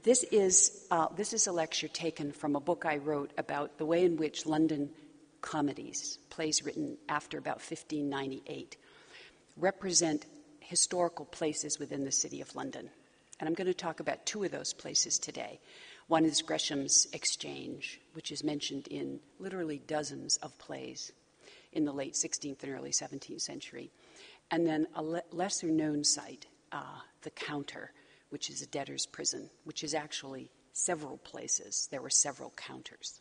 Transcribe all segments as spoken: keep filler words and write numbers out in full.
this is uh, this is a lecture taken from a book I wrote about the way in which London comedies, plays written after about fifteen ninety-eight, represent historical places within the city of London. And I'm going to talk about two of those places today. One is Gresham's Exchange, which is mentioned in literally dozens of plays in the late sixteenth and early seventeenth century. And then a le- lesser-known site, uh, the Counter, which is a debtor's prison, which is actually several places. There were several counters.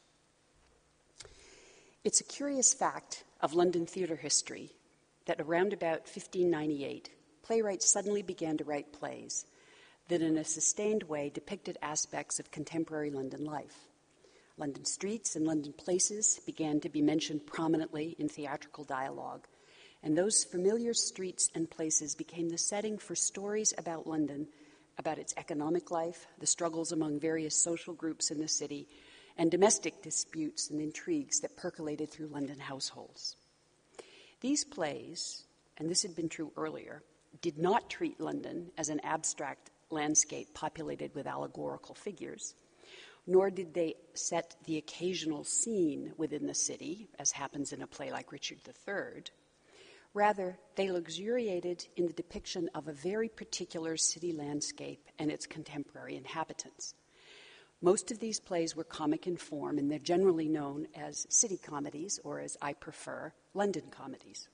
It's a curious fact of London theatre history that around about fifteen ninety-eight, playwrights suddenly began to write plays that in a sustained way depicted aspects of contemporary London life. London streets and London places began to be mentioned prominently in theatrical dialogue, and those familiar streets and places became the setting for stories about London, about its economic life, the struggles among various social groups in the city, and domestic disputes and intrigues that percolated through London households. These plays, and this had been true earlier, did not treat London as an abstract landscape populated with allegorical figures, nor did they set the occasional scene within the city, as happens in a play like Richard the Third. Rather, they luxuriated in the depiction of a very particular city landscape and its contemporary inhabitants. Most of these plays were comic in form, and they're generally known as city comedies, or as I prefer, London comedies.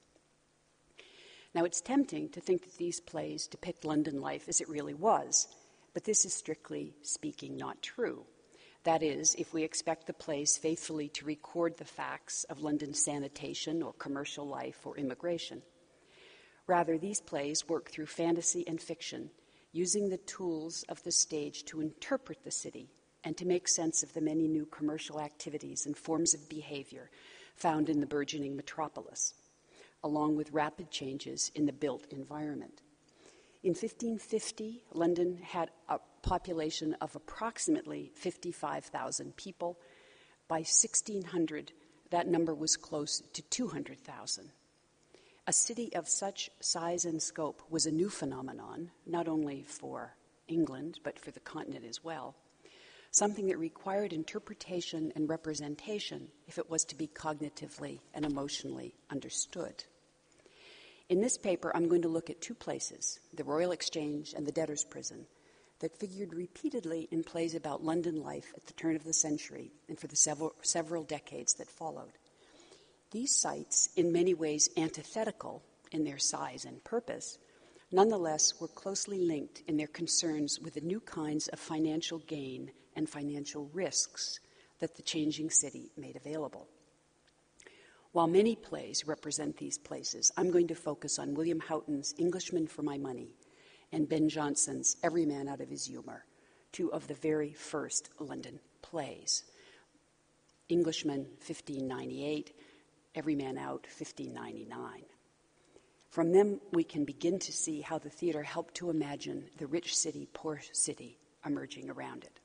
Now, it's tempting to think that these plays depict London life as it really was, but this is strictly speaking not true. That is, if we expect the plays faithfully to record the facts of London's sanitation or commercial life or immigration. Rather, these plays work through fantasy and fiction, using the tools of the stage to interpret the city and to make sense of the many new commercial activities and forms of behavior found in the burgeoning metropolis, along with rapid changes in the built environment. In fifteen fifty, London had a population of approximately fifty-five thousand people. By sixteen hundred, that number was close to two hundred thousand. A city of such size and scope was a new phenomenon, not only for England, but for the continent as well, something that required interpretation and representation if it was to be cognitively and emotionally understood. In this paper, I'm going to look at two places, the Royal Exchange and the Debtor's Prison, that figured repeatedly in plays about London life at the turn of the century and for the several, several decades that followed. These sites, in many ways antithetical in their size and purpose, nonetheless were closely linked in their concerns with the new kinds of financial gain and financial risks that the changing city made available. While many plays represent these places, I'm going to focus on William Houghton's Englishman for My Money and Ben Jonson's Every Man Out of His Humor, two of the very first London plays. Englishman, fifteen ninety-eight, Every Man Out, fifteen ninety-nine. From them, we can begin to see how the theater helped to imagine the rich city, poor city emerging around it.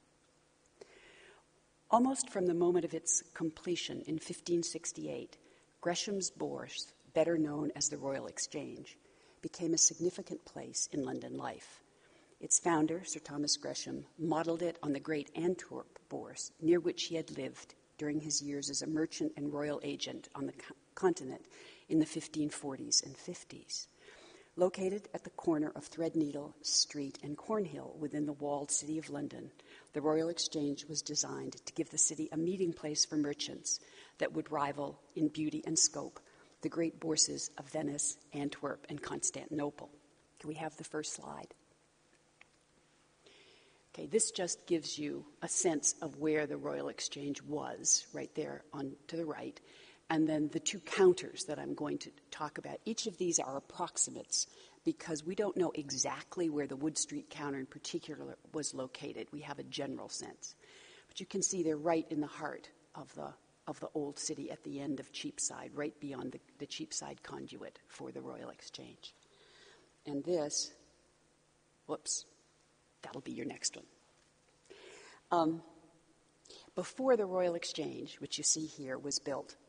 Almost from the moment of its completion in fifteen sixty-eight, Gresham's Bourse, better known as the Royal Exchange, became a significant place in London life. Its founder, Sir Thomas Gresham, modeled it on the great Antwerp Bourse, near which he had lived during his years as a merchant and royal agent on the co- continent in the fifteen forties and fifties. Located at the corner of Threadneedle Street and Cornhill within the walled city of London, the Royal Exchange was designed to give the city a meeting place for merchants that would rival in beauty and scope the great bourses of Venice, Antwerp, and Constantinople. Can we have the first slide? Okay, this just gives you a sense of where the Royal Exchange was, right there on to the right. And then the two counters that I'm going to talk about. Each of these are approximates because we don't know exactly where the Wood Street counter in particular was located. We have a general sense. But you can see they're right in the heart of the of the old city at the end of Cheapside, right beyond the, the Cheapside conduit for the Royal Exchange. And this, whoops, that'll be your next one. Um, before the Royal Exchange, which you see here, was built,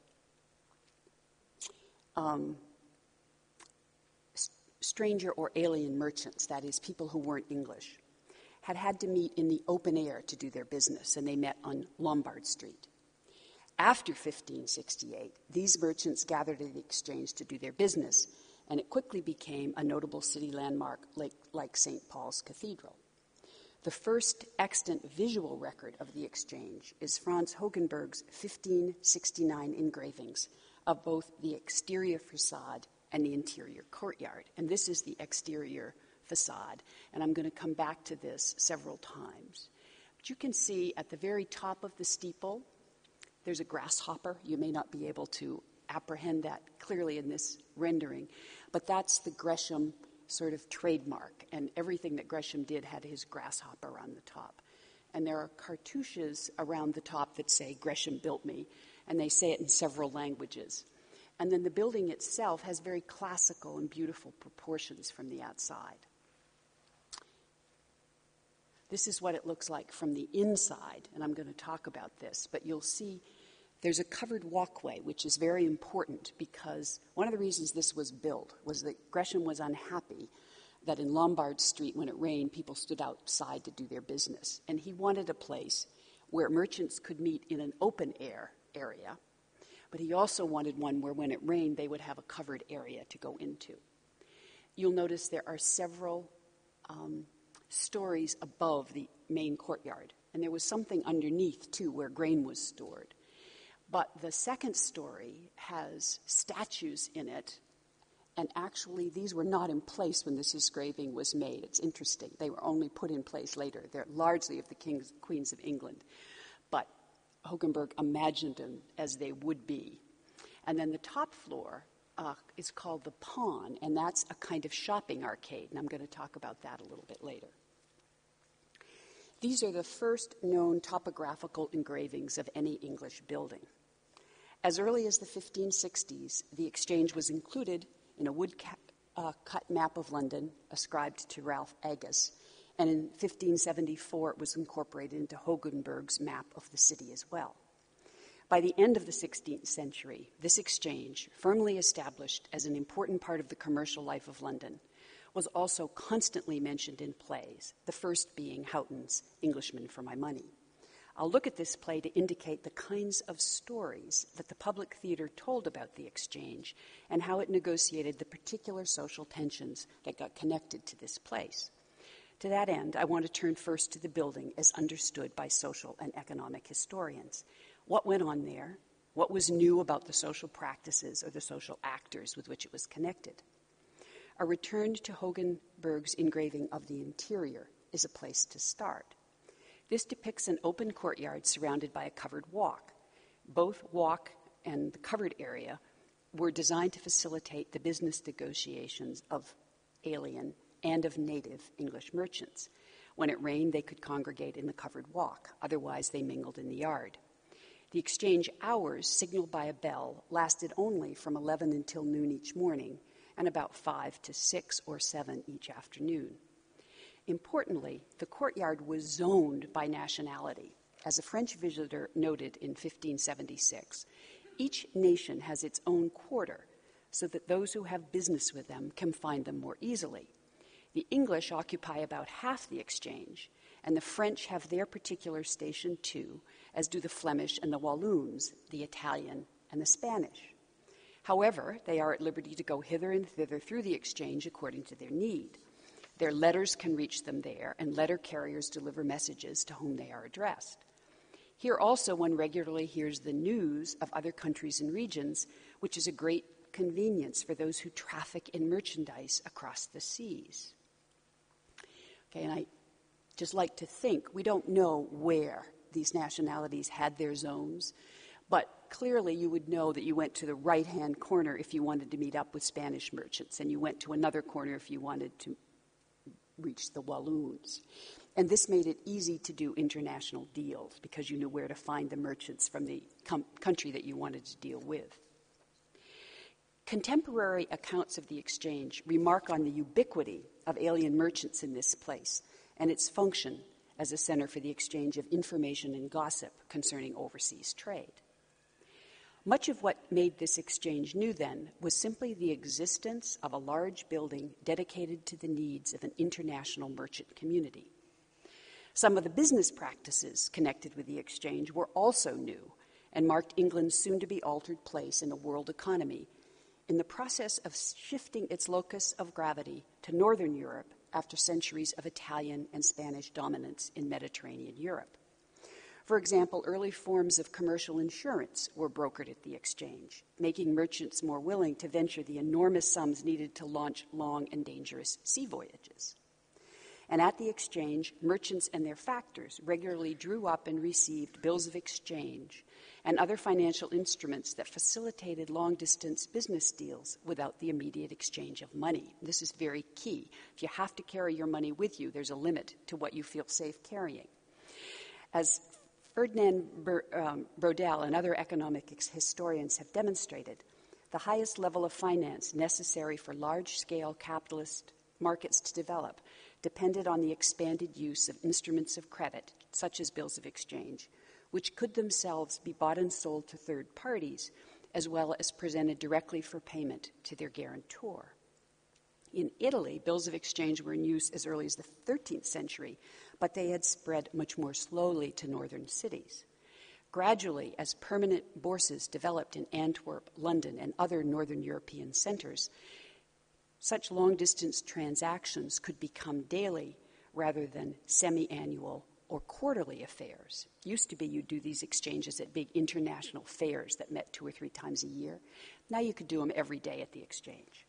um, s- stranger or alien merchants, that is, people who weren't English, had had to meet in the open air to do their business, and they met on Lombard Street. After fifteen sixty-eight, these merchants gathered at the exchange to do their business, and it quickly became a notable city landmark like, like Saint Paul's Cathedral. The first extant visual record of the exchange is Franz Hogenberg's fifteen sixty-nine engravings of both the exterior facade and the interior courtyard. And this is the exterior facade, and I'm going to come back to this several times. But you can see at the very top of the steeple, there's a grasshopper. You may not be able to apprehend that clearly in this rendering, but that's the Gresham sort of trademark, and everything that Gresham did had his grasshopper on the top. And there are cartouches around the top that say, "Gresham built me," and they say it in several languages. And then the building itself has very classical and beautiful proportions from the outside. This is what it looks like from the inside, and I'm going to talk about this, but you'll see there's a covered walkway, which is very important because one of the reasons this was built was that Gresham was unhappy that in Lombard Street, when it rained, people stood outside to do their business. And he wanted a place where merchants could meet in an open air area, but he also wanted one where when it rained, they would have a covered area to go into. You'll notice there are several um, stories above the main courtyard, and there was something underneath, too, where grain was stored. But the second story has statues in it, and actually these were not in place when this engraving was made. It's interesting. They were only put in place later. They're largely of the kings, queens of England. But Hogenberg imagined them as they would be. And then the top floor uh, is called the Pawn, and that's a kind of shopping arcade, and I'm going to talk about that a little bit later. These are the first known topographical engravings of any English building. As early as the fifteen sixties, the exchange was included in a woodcut uh, map of London ascribed to Ralph Agus, and in fifteen seventy-four it was incorporated into Hogenberg's map of the city as well. By the end of the sixteenth century, this exchange, firmly established as an important part of the commercial life of London, was also constantly mentioned in plays, the first being Houghton's Englishman for My Money. I'll look at this play to indicate the kinds of stories that the public theater told about the exchange and how it negotiated the particular social tensions that got connected to this place. To that end, I want to turn first to the building as understood by social and economic historians. What went on there? What was new about the social practices or the social actors with which it was connected? A return to Hogenberg's engraving of the interior is a place to start. This depicts an open courtyard surrounded by a covered walk. Both walk and the covered area were designed to facilitate the business negotiations of alien and of native English merchants. When it rained, they could congregate in the covered walk. Otherwise, they mingled in the yard. The exchange hours, signaled by a bell, lasted only from eleven until noon each morning and about five to six or seven each afternoon. Importantly, the courtyard was zoned by nationality. As a French visitor noted in fifteen seventy-six, each nation has its own quarter so that those who have business with them can find them more easily. The English occupy about half the exchange, and the French have their particular station too, as do the Flemish and the Walloons, the Italian and the Spanish. However, they are at liberty to go hither and thither through the exchange according to their need. Their letters can reach them there, and letter carriers deliver messages to whom they are addressed. Here also one regularly hears the news of other countries and regions, which is a great convenience for those who traffic in merchandise across the seas. Okay, and I just like to think, we don't know where these nationalities had their zones, but clearly you would know that you went to the right-hand corner if you wanted to meet up with Spanish merchants, and you went to another corner if you wanted to reach the Walloons. And this made it easy to do international deals because you knew where to find the merchants from the com- country that you wanted to deal with. Contemporary accounts of the exchange remark on the ubiquity of alien merchants in this place and its function as a center for the exchange of information and gossip concerning overseas trade. Much of what made this exchange new then was simply the existence of a large building dedicated to the needs of an international merchant community. Some of the business practices connected with the exchange were also new and marked England's soon-to-be altered place in the world economy in the process of shifting its locus of gravity to Northern Europe after centuries of Italian and Spanish dominance in Mediterranean Europe. For example, early forms of commercial insurance were brokered at the exchange, making merchants more willing to venture the enormous sums needed to launch long and dangerous sea voyages. And at the exchange, merchants and their factors regularly drew up and received bills of exchange and other financial instruments that facilitated long-distance business deals without the immediate exchange of money. This is very key. If you have to carry your money with you, there's a limit to what you feel safe carrying. As Ferdinand Ber, um, Brodel and other economic ex- historians have demonstrated, the highest level of finance necessary for large-scale capitalist markets to develop depended on the expanded use of instruments of credit, such as bills of exchange, which could themselves be bought and sold to third parties, as well as presented directly for payment to their guarantor. In Italy, bills of exchange were in use as early as the thirteenth century, but they had spread much more slowly to northern cities. Gradually, as permanent bourses developed in Antwerp, London, and other northern European centers, such long-distance transactions could become daily rather than semi-annual or quarterly affairs. Used to be you'd do these exchanges at big international fairs that met two or three times a year. Now you could do them every day at the exchange.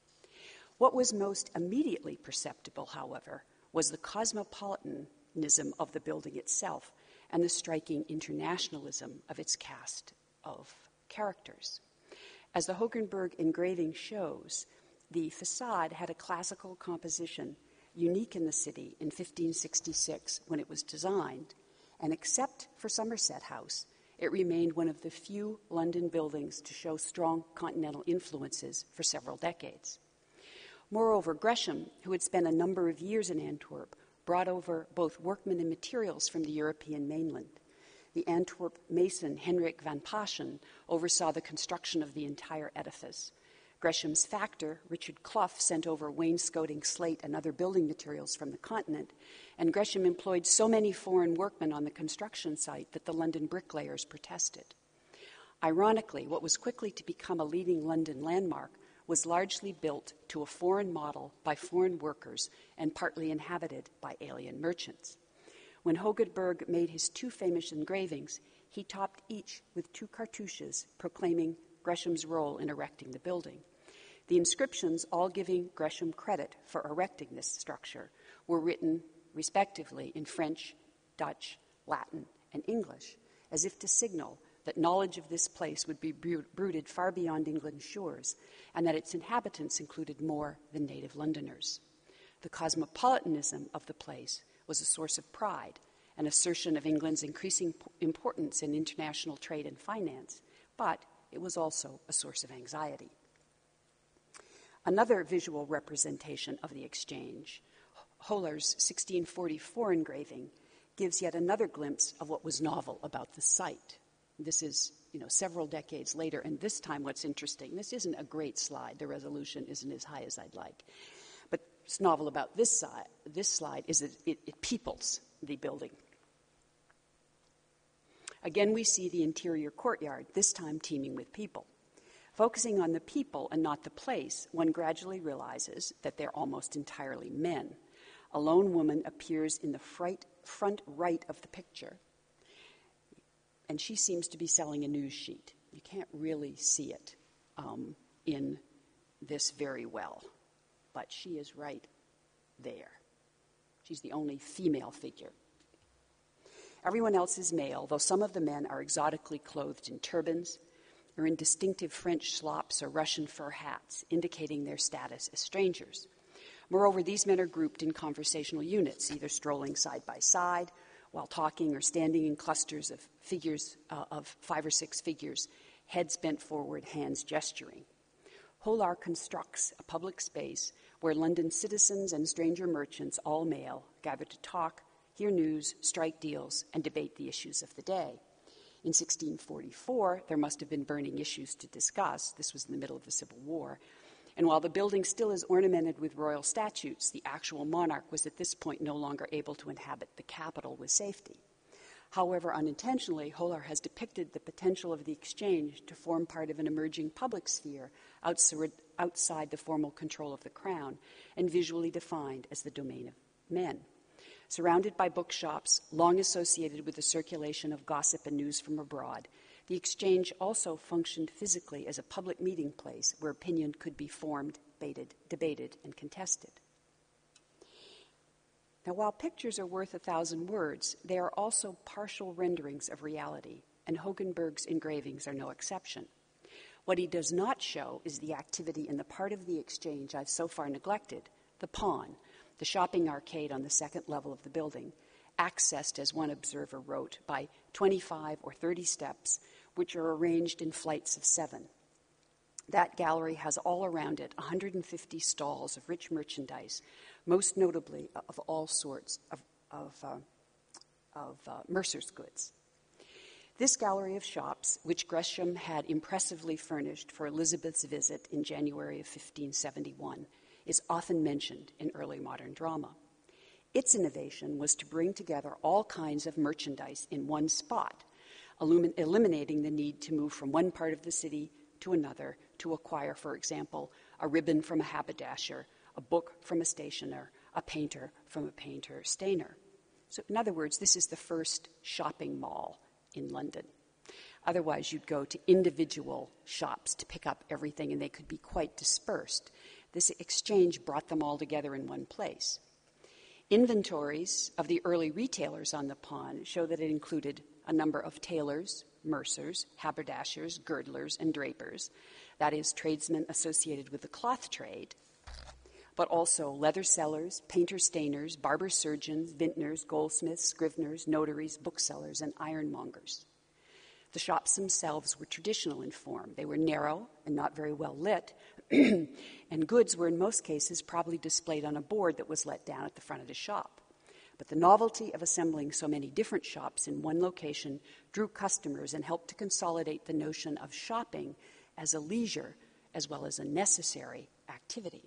What was most immediately perceptible, however, was the cosmopolitanism of the building itself and the striking internationalism of its cast of characters. As the Hogenberg engraving shows, the facade had a classical composition unique in the city in fifteen sixty-six when it was designed, and except for Somerset House, it remained one of the few London buildings to show strong continental influences for several decades. Moreover, Gresham, who had spent a number of years in Antwerp, brought over both workmen and materials from the European mainland. The Antwerp mason Henrik van Paschen oversaw the construction of the entire edifice. Gresham's factor, Richard Clough, sent over wainscoting, slate, and other building materials from the continent, and Gresham employed so many foreign workmen on the construction site that the London bricklayers protested. Ironically, what was quickly to become a leading London landmark was largely built to a foreign model by foreign workers and partly inhabited by alien merchants. When Hogenberg made his two famous engravings, he topped each with two cartouches proclaiming Gresham's role in erecting the building. The inscriptions, all giving Gresham credit for erecting this structure, were written respectively in French, Dutch, Latin, and English, as if to signal that knowledge of this place would be brooded far beyond England's shores, and that its inhabitants included more than native Londoners. The cosmopolitanism of the place was a source of pride, an assertion of England's increasing importance in international trade and finance, but it was also a source of anxiety. Another visual representation of the exchange, Hollar's sixteen forty-four engraving, gives yet another glimpse of what was novel about the site. This is, you know, several decades later, and this time what's interesting, this isn't a great slide. The resolution isn't as high as I'd like. But what's novel about this, side, this slide is that it, it peoples the building. Again, we see the interior courtyard, this time teeming with people. Focusing on the people and not the place, one gradually realizes that they're almost entirely men. A lone woman appears in the fright, front right of the picture, and she seems to be selling a news sheet. You can't really see it um, in this very well, but she is right there. She's the only female figure. Everyone else is male, though some of the men are exotically clothed in turbans or in distinctive French slops or Russian fur hats, indicating their status as strangers. Moreover, these men are grouped in conversational units, either strolling side by side while talking or standing in clusters of figures uh, of five or six figures, heads bent forward, hands gesturing. Hollar constructs a public space where London citizens and stranger merchants, all male, gather to talk, hear news, strike deals, and debate the issues of the day. In sixteen forty-four, there must have been burning issues to discuss. This was in the middle of the Civil War. And while the building still is ornamented with royal statues, the actual monarch was at this point no longer able to inhabit the capital with safety. However, unintentionally, Holar has depicted the potential of the exchange to form part of an emerging public sphere outside the formal control of the crown and visually defined as the domain of men. Surrounded by bookshops, long associated with the circulation of gossip and news from abroad, the exchange also functioned physically as a public meeting place where opinion could be formed, debated, debated, and contested. Now, while pictures are worth a thousand words, they are also partial renderings of reality, and Hogenberg's engravings are no exception. What he does not show is the activity in the part of the exchange I've so far neglected, the pawn, the shopping arcade on the second level of the building, accessed, as one observer wrote, by twenty-five or thirty steps, which are arranged in flights of seven. That gallery has all around it one hundred fifty stalls of rich merchandise, most notably of all sorts of, of, uh, of uh, mercer's goods. This gallery of shops, which Gresham had impressively furnished for Elizabeth's visit in January of fifteen seventy-one, is often mentioned in early modern drama. Its innovation was to bring together all kinds of merchandise in one spot, illumin- eliminating the need to move from one part of the city to another to acquire, for example, a ribbon from a haberdasher, a book from a stationer, a painter from a painter stainer. So, in other words, this is the first shopping mall in London. Otherwise, you'd go to individual shops to pick up everything, and they could be quite dispersed. This exchange brought them all together in one place. Inventories of the early retailers on the pawn show that it included a number of tailors, mercers, haberdashers, girdlers, and drapers, that is, tradesmen associated with the cloth trade, but also leather sellers, painter-stainers, barber-surgeons, vintners, goldsmiths, scriveners, notaries, booksellers, and ironmongers. The shops themselves were traditional in form. They were narrow and not very well lit, and goods were in most cases probably displayed on a board that was let down at the front of the shop. But the novelty of assembling so many different shops in one location drew customers and helped to consolidate the notion of shopping as a leisure as well as a necessary activity.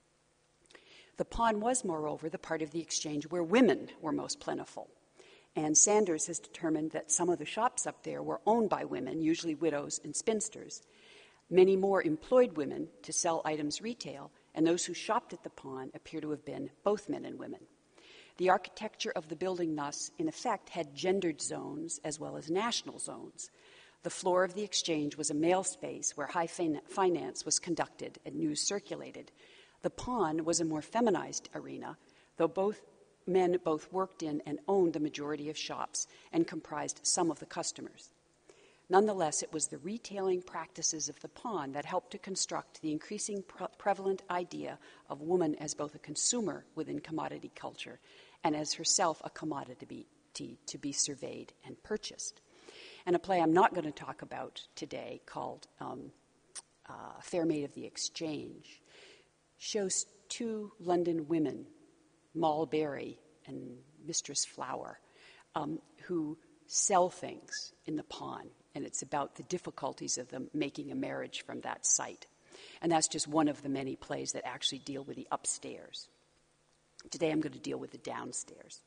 The pawn was, moreover, the part of the exchange where women were most plentiful. And Sanders has determined that some of the shops up there were owned by women, usually widows and spinsters. Many more employed women to sell items retail, and those who shopped at the pawn appear to have been both men and women. The architecture of the building thus, in effect, had gendered zones as well as national zones. The floor of the exchange was a male space where high fin- finance was conducted and news circulated. The pawn was a more feminized arena, though both men both worked in and owned the majority of shops and comprised some of the customers. Nonetheless, it was the retailing practices of the pawn that helped to construct the increasing pre- prevalent idea of woman as both a consumer within commodity culture and as herself a commodity to be, to be surveyed and purchased. And a play I'm not going to talk about today called um, uh, Fair Maid of the Exchange shows two London women, Moll Berry and Mistress Flower, um, who sell things in the pawn. And it's about the difficulties of them making a marriage from that site. And that's just one of the many plays that actually deal with the upstairs. Today I'm going to deal with the downstairs.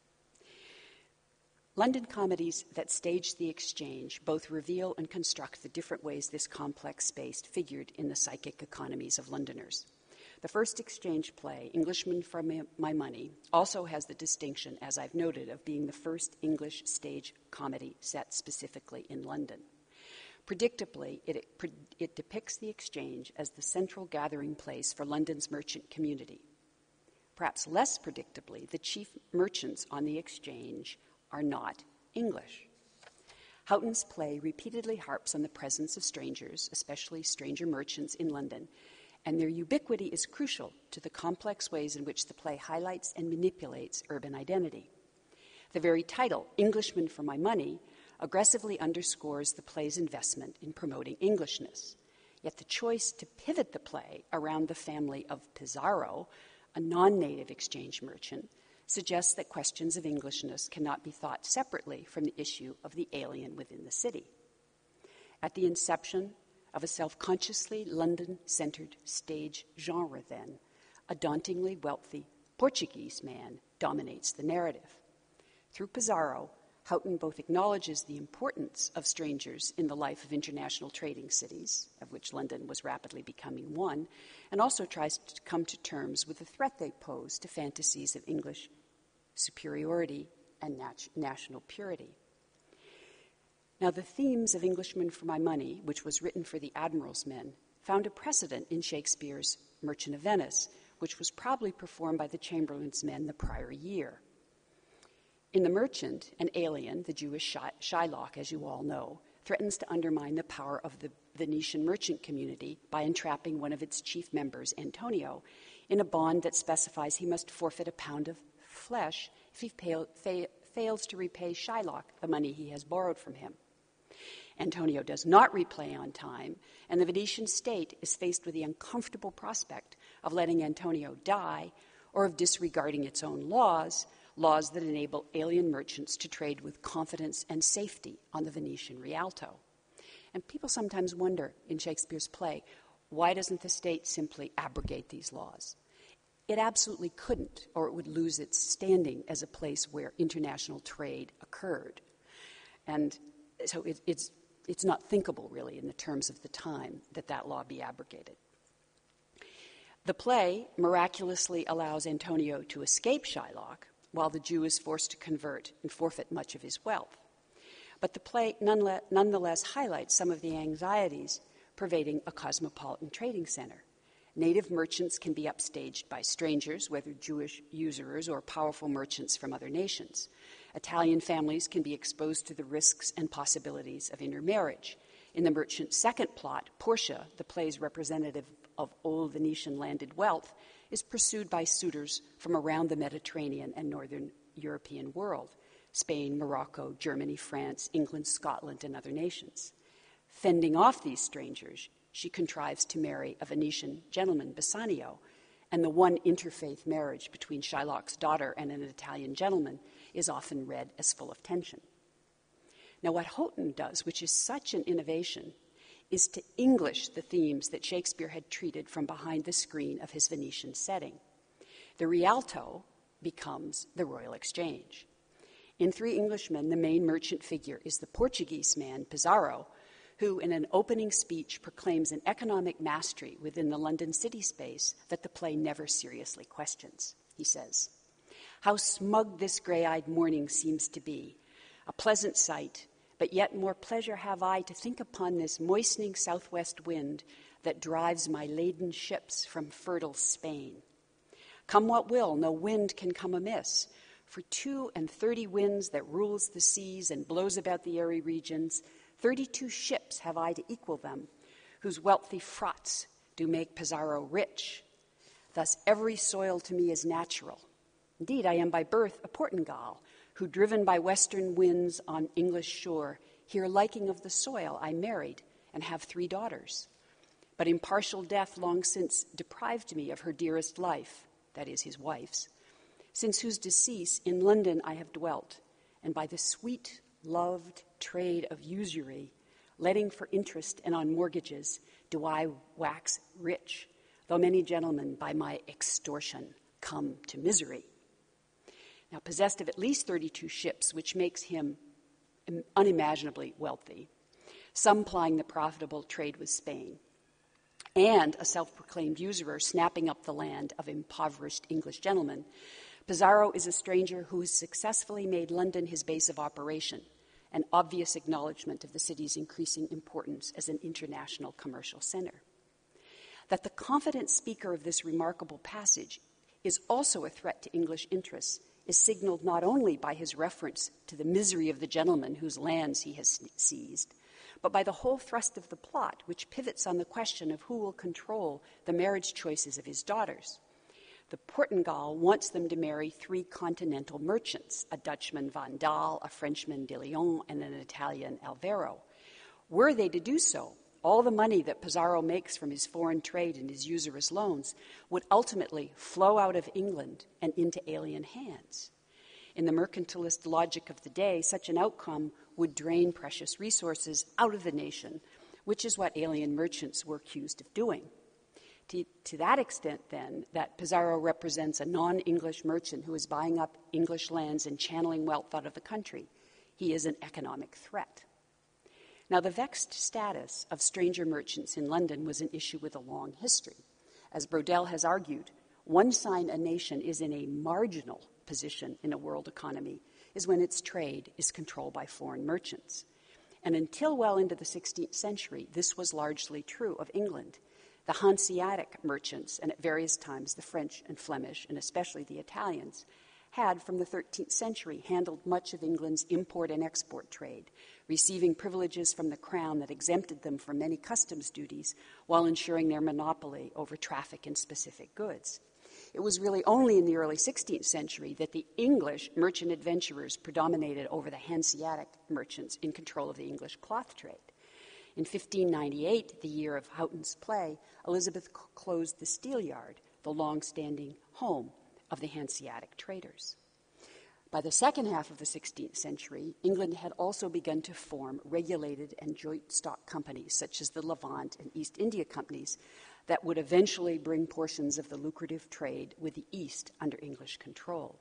London comedies that stage the exchange both reveal and construct the different ways this complex space figured in the psychic economies of Londoners. The first exchange play, Englishman for My Money, also has the distinction, as I've noted, of being the first English stage comedy set specifically in London. Predictably, it, it, it depicts the exchange as the central gathering place for London's merchant community. Perhaps less predictably, the chief merchants on the exchange are not English. Houghton's play repeatedly harps on the presence of strangers, especially stranger merchants in London, and their ubiquity is crucial to the complex ways in which the play highlights and manipulates urban identity. The very title, Englishman for My Money, aggressively underscores the play's investment in promoting Englishness. Yet the choice to pivot the play around the family of Pizarro, a non-native exchange merchant, suggests that questions of Englishness cannot be thought separately from the issue of the alien within the city. At the inception of a self-consciously London-centered stage genre then. A dauntingly wealthy Portuguese man dominates the narrative. Through Pizarro, Houghton both acknowledges the importance of strangers in the life of international trading cities, of which London was rapidly becoming one, and also tries to come to terms with the threat they pose to fantasies of English superiority and nat- national purity. Now, the themes of Englishmen for My Money, which was written for the Admiral's Men, found a precedent in Shakespeare's Merchant of Venice, which was probably performed by the Chamberlain's Men the prior year. In The Merchant, an alien, the Jewish Shylock, as you all know, threatens to undermine the power of the Venetian merchant community by entrapping one of its chief members, Antonio, in a bond that specifies he must forfeit a pound of flesh if he fail, fa- fails to repay Shylock the money he has borrowed from him. Antonio does not repay on time, and the Venetian state is faced with the uncomfortable prospect of letting Antonio die or of disregarding its own laws, laws that enable alien merchants to trade with confidence and safety on the Venetian Rialto. And people sometimes wonder in Shakespeare's play, why doesn't the state simply abrogate these laws? It absolutely couldn't, or it would lose its standing as a place where international trade occurred. And so it, it's It's not thinkable, really, in the terms of the time that that law be abrogated. The play miraculously allows Antonio to escape Shylock, while the Jew is forced to convert and forfeit much of his wealth. But the play nonetheless highlights some of the anxieties pervading a cosmopolitan trading center. Native merchants can be upstaged by strangers, whether Jewish usurers or powerful merchants from other nations. Italian families can be exposed to the risks and possibilities of intermarriage. In the Merchant's second plot, Portia, the play's representative of old Venetian landed wealth, is pursued by suitors from around the Mediterranean and northern European world, Spain, Morocco, Germany, France, England, Scotland, and other nations. Fending off these strangers, she contrives to marry a Venetian gentleman, Bassanio, and the one interfaith marriage between Shylock's daughter and an Italian gentleman is often read as full of tension. Now, what Houghton does, which is such an innovation, is to English the themes that Shakespeare had treated from behind the screen of his Venetian setting. The Rialto becomes the Royal Exchange. In Three Englishmen, the main merchant figure is the Portuguese man, Pizarro, who in an opening speech proclaims an economic mastery within the London city space that the play never seriously questions. He says, "How smug this gray-eyed morning seems to be, a pleasant sight, but yet more pleasure have I to think upon this moistening southwest wind that drives my laden ships from fertile Spain. Come what will, no wind can come amiss, for two and thirty winds that rules the seas and blows about the airy regions, thirty-two ships have I to equal them, whose wealthy fraughts do make Pizarro rich. Thus every soil to me is natural. Indeed, I am by birth a Portingal, who, driven by western winds on English shore, here liking of the soil, I married and have three daughters. But impartial death long since deprived me of her dearest life, that is, his wife's, since whose decease in London I have dwelt, and by the sweet, loved trade of usury, letting for interest and on mortgages, do I wax rich, though many gentlemen by my extortion come to misery." Now, possessed of at least thirty-two ships, which makes him unimaginably wealthy, some plying the profitable trade with Spain, and a self-proclaimed usurer snapping up the land of impoverished English gentlemen, Pizarro is a stranger who has successfully made London his base of operation, an obvious acknowledgement of the city's increasing importance as an international commercial center. That the confident speaker of this remarkable passage is also a threat to English interests is signaled not only by his reference to the misery of the gentleman whose lands he has seized, but by the whole thrust of the plot, which pivots on the question of who will control the marriage choices of his daughters. The Portingal wants them to marry three continental merchants, a Dutchman Van Dahl, a Frenchman De Leon, and an Italian Alvaro. Were they to do so, all the money that Pizarro makes from his foreign trade and his usurious loans would ultimately flow out of England and into alien hands. In the mercantilist logic of the day, such an outcome would drain precious resources out of the nation, which is what alien merchants were accused of doing. To, to that extent, then, that Pizarro represents a non-English merchant who is buying up English lands and channeling wealth out of the country. He is an economic threat. Now, the vexed status of stranger merchants in London was an issue with a long history. As Brodel has argued, one sign a nation is in a marginal position in a world economy is when its trade is controlled by foreign merchants. And until well into the sixteenth century, this was largely true of England. The Hanseatic merchants, and at various times the French and Flemish, and especially the Italians, had from the thirteenth century handled much of England's import and export trade, receiving privileges from the crown that exempted them from many customs duties while ensuring their monopoly over traffic in specific goods. It was really only in the early sixteenth century that the English merchant adventurers predominated over the Hanseatic merchants in control of the English cloth trade. In fifteen ninety-eight, the year of Houghton's play, Elizabeth c- closed the Steelyard, the long-standing home of the Hanseatic traders. By the second half of the sixteenth century, England had also begun to form regulated and joint stock companies, such as the Levant and East India companies, that would eventually bring portions of the lucrative trade with the East under English control.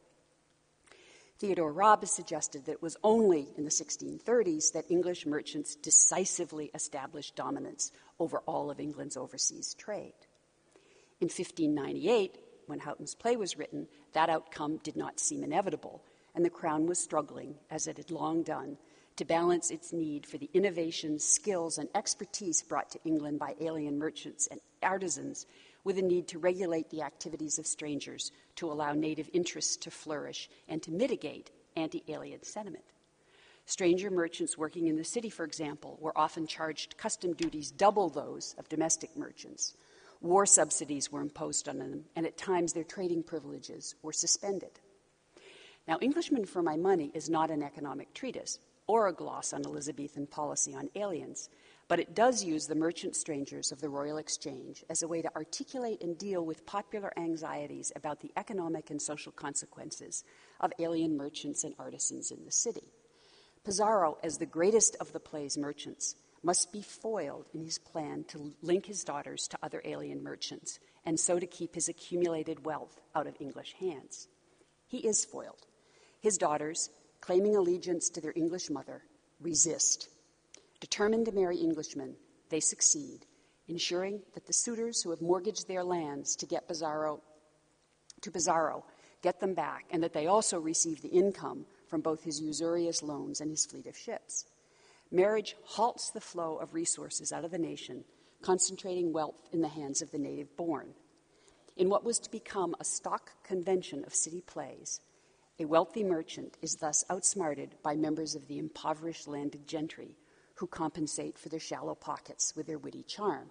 Theodore Robb has suggested that it was only in the sixteen thirties that English merchants decisively established dominance over all of England's overseas trade. In fifteen ninety-eight, when Houghton's play was written, that outcome did not seem inevitable, and the Crown was struggling, as it had long done, to balance its need for the innovation, skills, and expertise brought to England by alien merchants and artisans with a need to regulate the activities of strangers to allow native interests to flourish and to mitigate anti-alien sentiment. Stranger merchants working in the city, for example, were often charged custom duties double those of domestic merchants. War subsidies were imposed on them, and at times their trading privileges were suspended. Now, Englishman for My Money is not an economic treatise or a gloss on Elizabethan policy on aliens, but it does use the merchant strangers of the Royal Exchange as a way to articulate and deal with popular anxieties about the economic and social consequences of alien merchants and artisans in the city. Pizarro, as the greatest of the play's merchants, must be foiled in his plan to link his daughters to other alien merchants, and so to keep his accumulated wealth out of English hands. He is foiled. His daughters, claiming allegiance to their English mother, resist. Determined to marry Englishmen, they succeed, ensuring that the suitors who have mortgaged their lands to get Pizarro, to Pizarro get them back, and that they also receive the income from both his usurious loans and his fleet of ships. Marriage halts the flow of resources out of the nation, concentrating wealth in the hands of the native born. In what was to become a stock convention of city plays, a wealthy merchant is thus outsmarted by members of the impoverished landed gentry who compensate for their shallow pockets with their witty charm.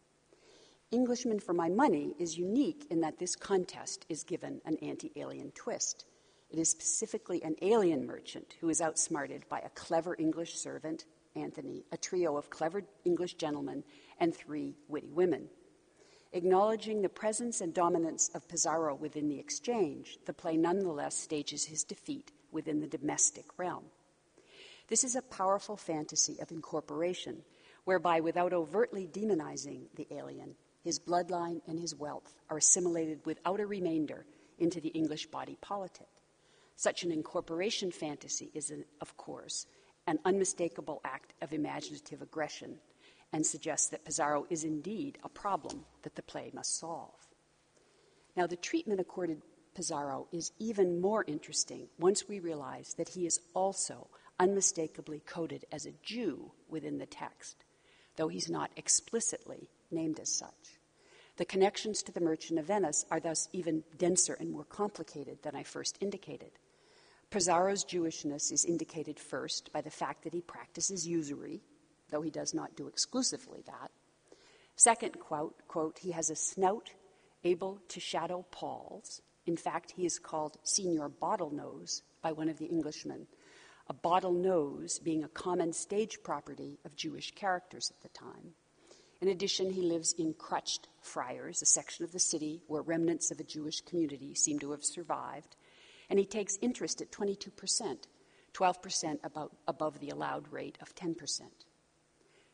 Englishman for My Money is unique in that this contest is given an anti-alien twist. It is specifically an alien merchant who is outsmarted by a clever English servant, Anthony, a trio of clever English gentlemen, and three witty women. Acknowledging the presence and dominance of Pizarro within the exchange, the play nonetheless stages his defeat within the domestic realm. This is a powerful fantasy of incorporation, whereby, without overtly demonizing the alien, his bloodline and his wealth are assimilated without a remainder into the English body politic. Such an incorporation fantasy is, of course, an unmistakable act of imaginative aggression, and suggests that Pizarro is indeed a problem that the play must solve. Now, the treatment accorded Pizarro is even more interesting once we realize that he is also unmistakably coded as a Jew within the text, though he's not explicitly named as such. The connections to the Merchant of Venice are thus even denser and more complicated than I first indicated. Pizarro's Jewishness is indicated first by the fact that he practices usury, though he does not do exclusively that. Second, quote, quote, he has a snout able to shadow Paul's. In fact, he is called Signor Bottlenose by one of the Englishmen, a bottle nose being a common stage property of Jewish characters at the time. In addition, he lives in Crutched Friars, a section of the city where remnants of a Jewish community seem to have survived, and he takes interest at twenty-two percent, twelve percent about, above the allowed rate of ten percent.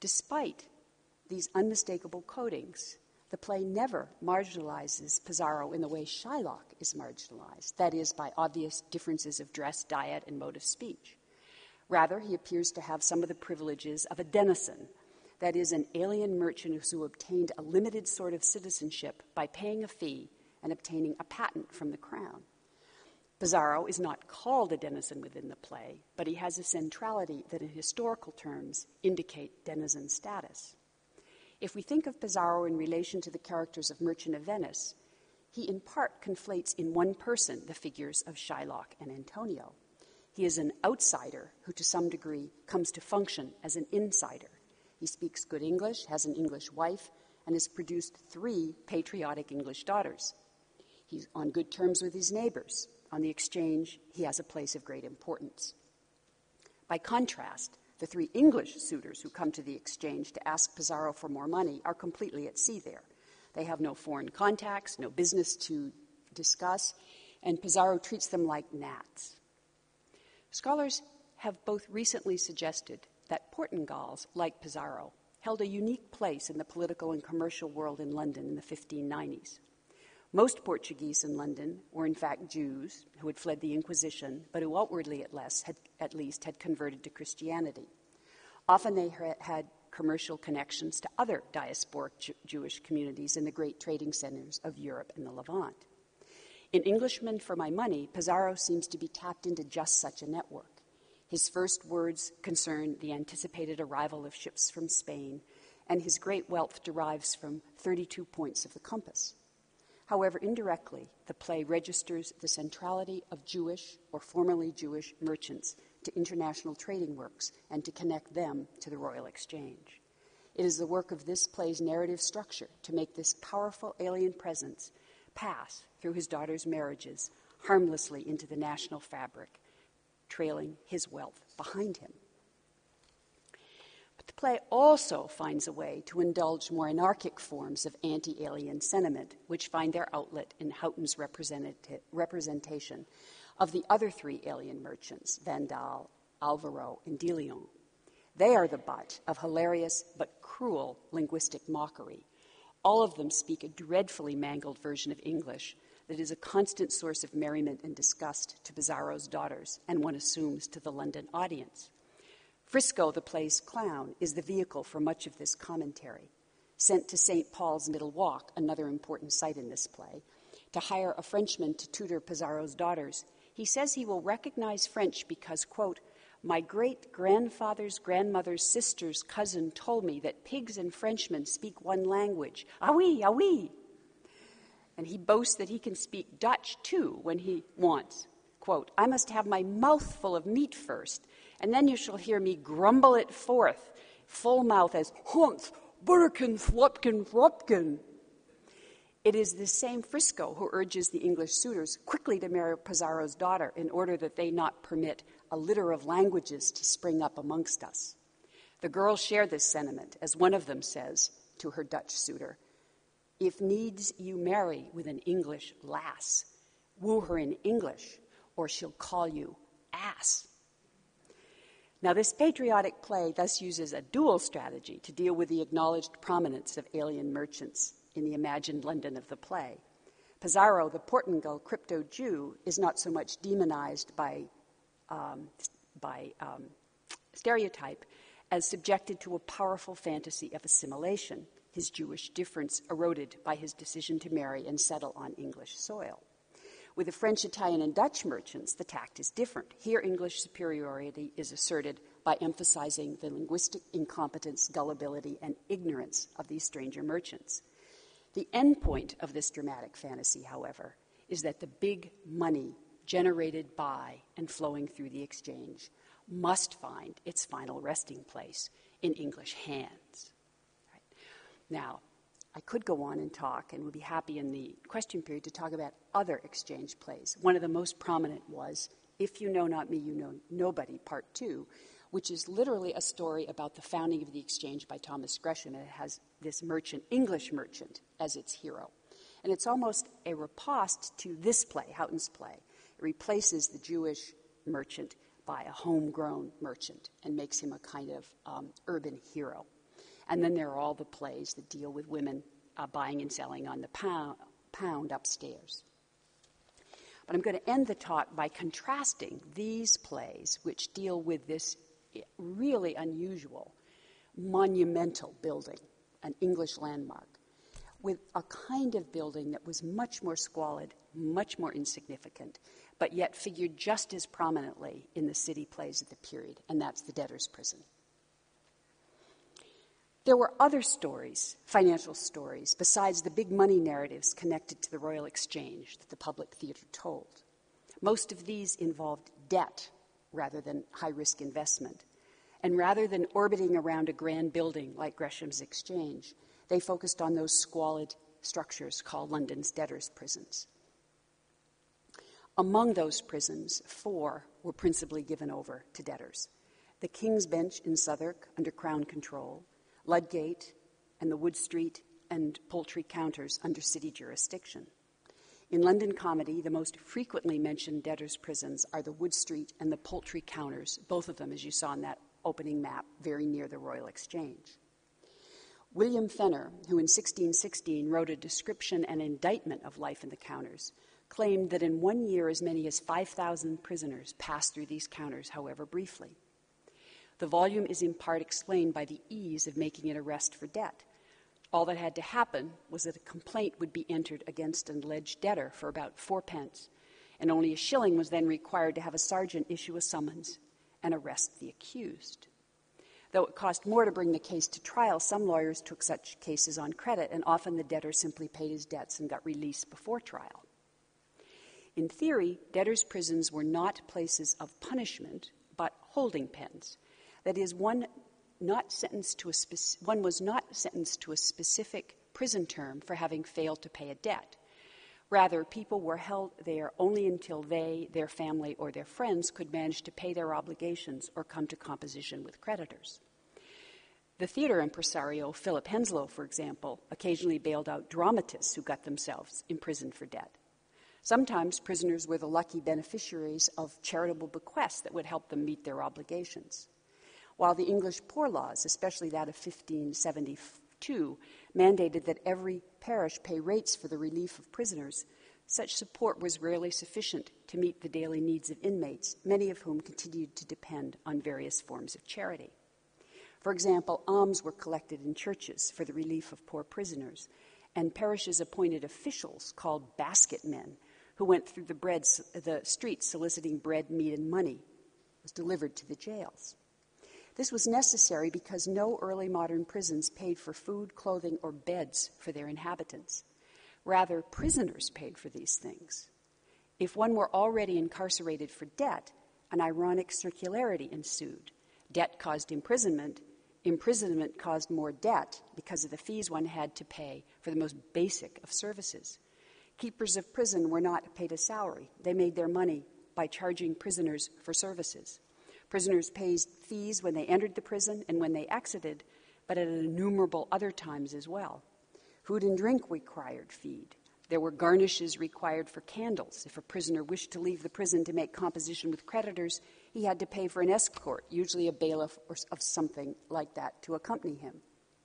Despite these unmistakable codings, the play never marginalizes Pizarro in the way Shylock is marginalized, that is, by obvious differences of dress, diet, and mode of speech. Rather, he appears to have some of the privileges of a denizen, that is, an alien merchant who obtained a limited sort of citizenship by paying a fee and obtaining a patent from the crown. Pizarro is not called a denizen within the play, but he has a centrality that in historical terms indicate denizen status. If we think of Pizarro in relation to the characters of Merchant of Venice, he in part conflates in one person the figures of Shylock and Antonio. He is an outsider who to some degree comes to function as an insider. He speaks good English, has an English wife, and has produced three patriotic English daughters. He's on good terms with his neighbors. On the exchange, he has a place of great importance. By contrast, the three English suitors who come to the exchange to ask Pizarro for more money are completely at sea there. They have no foreign contacts, no business to discuss, and Pizarro treats them like gnats. Scholars have both recently suggested that Portugals, like Pizarro, held a unique place in the political and commercial world in London in the fifteen nineties. Most Portuguese in London were in fact Jews who had fled the Inquisition, but who outwardly at least had, at least had converted to Christianity. Often they had commercial connections to other diasporic Jew- Jewish communities in the great trading centers of Europe and the Levant. In Englishman for My Money, Pizarro seems to be tapped into just such a network. His first words concern the anticipated arrival of ships from Spain, and his great wealth derives from thirty-two points of the compass. However, indirectly, the play registers the centrality of Jewish or formerly Jewish merchants to international trading works and to connect them to the Royal Exchange. It is the work of this play's narrative structure to make this powerful alien presence pass through his daughter's marriages harmlessly into the national fabric, trailing his wealth behind him. But the play also finds a way to indulge more anarchic forms of anti-alien sentiment, which find their outlet in Houghton's representation of the other three alien merchants, Vandal, Alvaro, and De Leon. They are the butt of hilarious but cruel linguistic mockery. All of them speak a dreadfully mangled version of English that is a constant source of merriment and disgust to Pizarro's daughters, and one assumes to the London audience. Frisco, the play's clown, is the vehicle for much of this commentary. Sent to Saint Paul's Middle Walk, another important site in this play, to hire a Frenchman to tutor Pizarro's daughters, he says he will recognize French because, quote, my great-grandfather's grandmother's sister's cousin told me that pigs and Frenchmen speak one language. Ah oui, ah oui. And he boasts that he can speak Dutch, too, when he wants. Quote, I must have my mouth full of meat first, and then you shall hear me grumble it forth, full mouth as Hans, Burken, Flopkin, Flopkin. It is this same Frisco who urges the English suitors quickly to marry Pizarro's daughter in order that they not permit a litter of languages to spring up amongst us. The girls share this sentiment, as one of them says to her Dutch suitor, if needs you marry with an English lass, woo her in English, or she'll call you ass. Now, this patriotic play thus uses a dual strategy to deal with the acknowledged prominence of alien merchants in the imagined London of the play. Pizarro, the Portugal crypto-Jew, is not so much demonized by, um, by um, stereotype as subjected to a powerful fantasy of assimilation, his Jewish difference eroded by his decision to marry and settle on English soil. With the French, Italian, and Dutch merchants, the tact is different. Here, English superiority is asserted by emphasizing the linguistic incompetence, gullibility, and ignorance of these stranger merchants. The end point of this dramatic fantasy, however, is that the big money generated by and flowing through the exchange must find its final resting place in English hands. Right. Now, I could go on and talk, and would be happy in the question period to talk about other exchange plays. One of the most prominent was If You Know Not Me, You Know Nobody, Part Two, which is literally a story about the founding of the exchange by Thomas Gresham, and it has this merchant, English merchant, as its hero. And it's almost a riposte to this play, Houghton's play. It replaces the Jewish merchant by a homegrown merchant and makes him a kind of um, urban hero. And then there are all the plays that deal with women uh, buying and selling on the pound, pound upstairs. But I'm going to end the talk by contrasting these plays, which deal with this really unusual, monumental building, an English landmark, with a kind of building that was much more squalid, much more insignificant, but yet figured just as prominently in the city plays of the period, and that's the debtor's prison. There were other stories, financial stories, besides the big money narratives connected to the Royal Exchange that the public theatre told. Most of these involved debt rather than high-risk investment. And rather than orbiting around a grand building like Gresham's Exchange, they focused on those squalid structures called London's debtors' prisons. Among those prisons, four were principally given over to debtors. The King's Bench in Southwark, under Crown control, Ludgate, and the Wood Street and Poultry counters under city jurisdiction. In London comedy, the most frequently mentioned debtors' prisons are the Wood Street and the Poultry counters, both of them, as you saw in that opening map, very near the Royal Exchange. William Fenner, who in sixteen sixteen wrote a description and indictment of life in the counters, claimed that in one year as many as five thousand prisoners passed through these counters, however briefly. The volume is in part explained by the ease of making an arrest for debt. All that had to happen was that a complaint would be entered against an alleged debtor for about fourpence, and only a shilling was then required to have a sergeant issue a summons and arrest the accused. Though it cost more to bring the case to trial, some lawyers took such cases on credit, and often the debtor simply paid his debts and got released before trial. In theory, debtors' prisons were not places of punishment, but holding pens. That is, one not sentenced to a speci- one was not sentenced to a specific prison term for having failed to pay a debt. Rather, people were held there only until they, their family, or their friends could manage to pay their obligations or come to composition with creditors. The theater impresario Philip Henslowe, for example, occasionally bailed out dramatists who got themselves imprisoned for debt. Sometimes prisoners were the lucky beneficiaries of charitable bequests that would help them meet their obligations. While the English poor laws, especially that of fifteen seventy-two, mandated that every parish pay rates for the relief of prisoners, such support was rarely sufficient to meet the daily needs of inmates, many of whom continued to depend on various forms of charity. For example, alms were collected in churches for the relief of poor prisoners, and parishes appointed officials called basket men who went through the, bread, the streets soliciting bread, meat, and money was delivered to the jails. This was necessary because no early modern prisons paid for food, clothing, or beds for their inhabitants. Rather, prisoners paid for these things. If one were already incarcerated for debt, an ironic circularity ensued. Debt caused imprisonment. Imprisonment caused more debt because of the fees one had to pay for the most basic of services. Keepers of prison were not paid a salary. They made their money by charging prisoners for services. Prisoners paid fees when they entered the prison and when they exited, but at innumerable other times as well. Food and drink required feed. There were garnishes required for candles. If a prisoner wished to leave the prison to make composition with creditors, he had to pay for an escort, usually a bailiff or of something like that, to accompany him.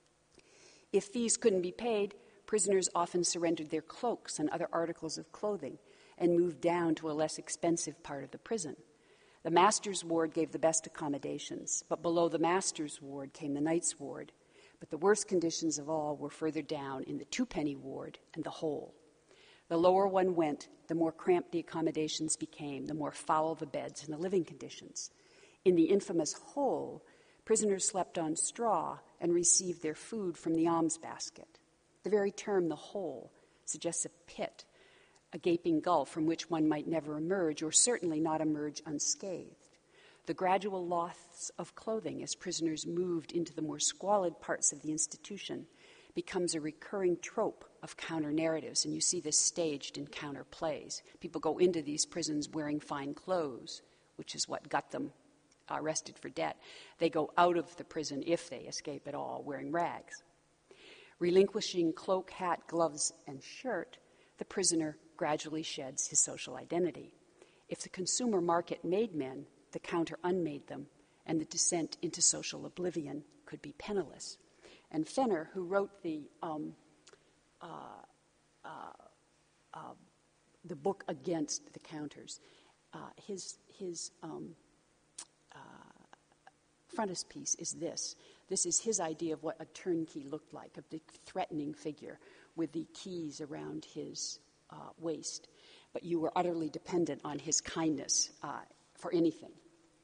If fees couldn't be paid, prisoners often surrendered their cloaks and other articles of clothing and moved down to a less expensive part of the prison. The master's ward gave the best accommodations, but below the master's ward came the knight's ward. But the worst conditions of all were further down in the two-penny ward and the hole. The lower one went, the more cramped the accommodations became, the more foul the beds and the living conditions. In the infamous hole, prisoners slept on straw and received their food from the alms basket. The very term, the hole, suggests a pit, a gaping gulf from which one might never emerge, or certainly not emerge unscathed. The gradual loss of clothing as prisoners moved into the more squalid parts of the institution becomes a recurring trope of counter-narratives, and you see this staged in counter-plays. People go into these prisons wearing fine clothes, which is what got them arrested for debt. They go out of the prison, if they escape at all, wearing rags. Relinquishing cloak, hat, gloves, and shirt, the prisoner gradually sheds his social identity. If the consumer market made men, the counter unmade them, and the descent into social oblivion could be penniless. And Fenner, who wrote the um, uh, uh, uh, the book against the counters, uh, his his um, uh, frontispiece is this. This is his idea of what a turnkey looked like, a big threatening figure with the keys around his uh, waist. But you were utterly dependent on his kindness uh, for anything.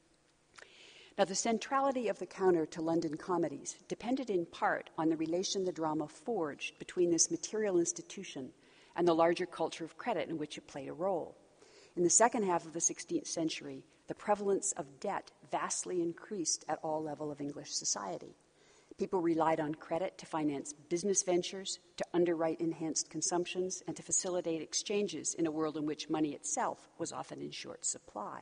Now, the centrality of the counter to London comedies depended in part on the relation the drama forged between this material institution and the larger culture of credit in which it played a role. In the second half of the sixteenth century, the prevalence of debt vastly increased at all levels of English society. People relied on credit to finance business ventures, to underwrite enhanced consumptions, and to facilitate exchanges in a world in which money itself was often in short supply.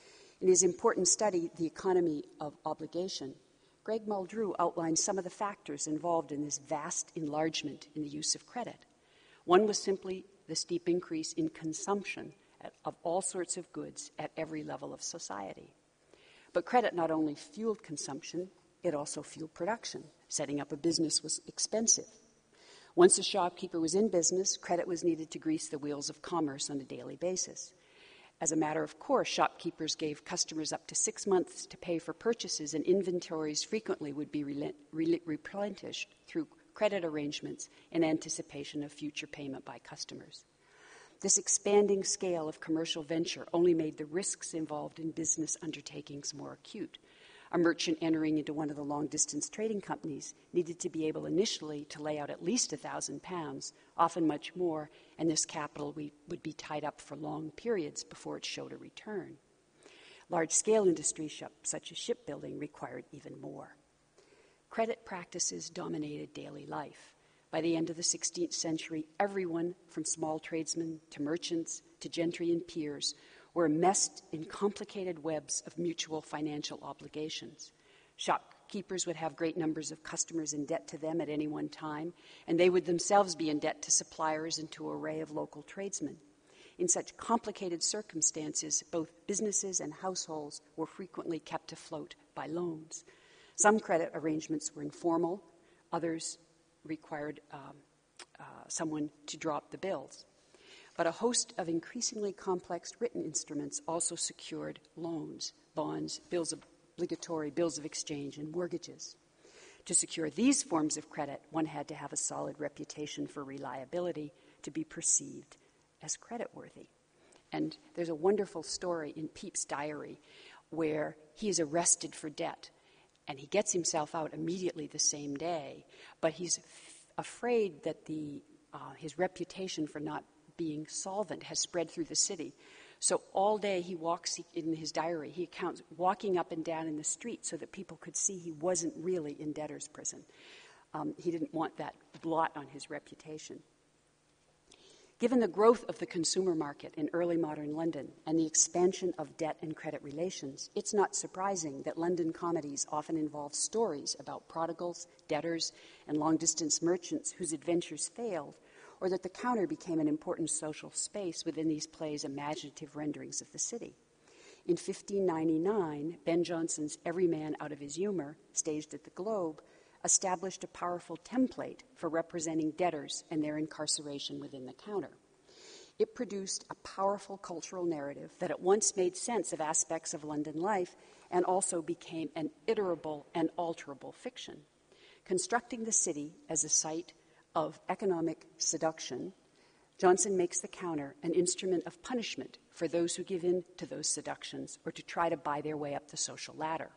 In his important study, The Economy of Obligation, Greg Muldrew outlined some of the factors involved in this vast enlargement in the use of credit. One was simply the steep increase in consumption of all sorts of goods at every level of society. But credit not only fueled consumption, it also fueled production. Setting up a business was expensive. Once a shopkeeper was in business, credit was needed to grease the wheels of commerce on a daily basis. As a matter of course, shopkeepers gave customers up to six months to pay for purchases, and inventories frequently would be rel- re- replenished through credit arrangements in anticipation of future payment by customers. This expanding scale of commercial venture only made the risks involved in business undertakings more acute. A merchant entering into one of the long-distance trading companies needed to be able initially to lay out at least a thousand pounds, often much more, and this capital we, would be tied up for long periods before it showed a return. Large-scale industries, such as shipbuilding, required even more. Credit practices dominated daily life. By the end of the sixteenth century, everyone, from small tradesmen to merchants to gentry and peers, were enmeshed in complicated webs of mutual financial obligations. Shopkeepers would have great numbers of customers in debt to them at any one time, and they would themselves be in debt to suppliers and to an array of local tradesmen. In such complicated circumstances, both businesses and households were frequently kept afloat by loans. Some credit arrangements were informal, others required um, uh, someone to drop the bills. But a host of increasingly complex written instruments also secured loans, bonds, bills of obligatory, bills of exchange, and mortgages. To secure these forms of credit, one had to have a solid reputation for reliability to be perceived as creditworthy. And there's a wonderful story in Pepys' diary where he is arrested for debt, and he gets himself out immediately the same day, but he's f- afraid that the uh, his reputation for not being solvent has spread through the city. So all day he walks, in his diary, he accounts walking up and down in the street so that people could see he wasn't really in debtor's prison. Um, he didn't want that blot on his reputation. Given the growth of the consumer market in early modern London and the expansion of debt and credit relations, it's not surprising that London comedies often involve stories about prodigals, debtors, and long-distance merchants whose adventures failed, or that the counter became an important social space within these plays' imaginative renderings of the city. In fifteen ninety-nine, Ben Jonson's Every Man Out of His Humour, staged at the Globe, established a powerful template for representing debtors and their incarceration within the counter. It produced a powerful cultural narrative that at once made sense of aspects of London life and also became an iterable and alterable fiction. Constructing the city as a site of economic seduction, Jonson makes the counter an instrument of punishment for those who give in to those seductions or to try to buy their way up the social ladder.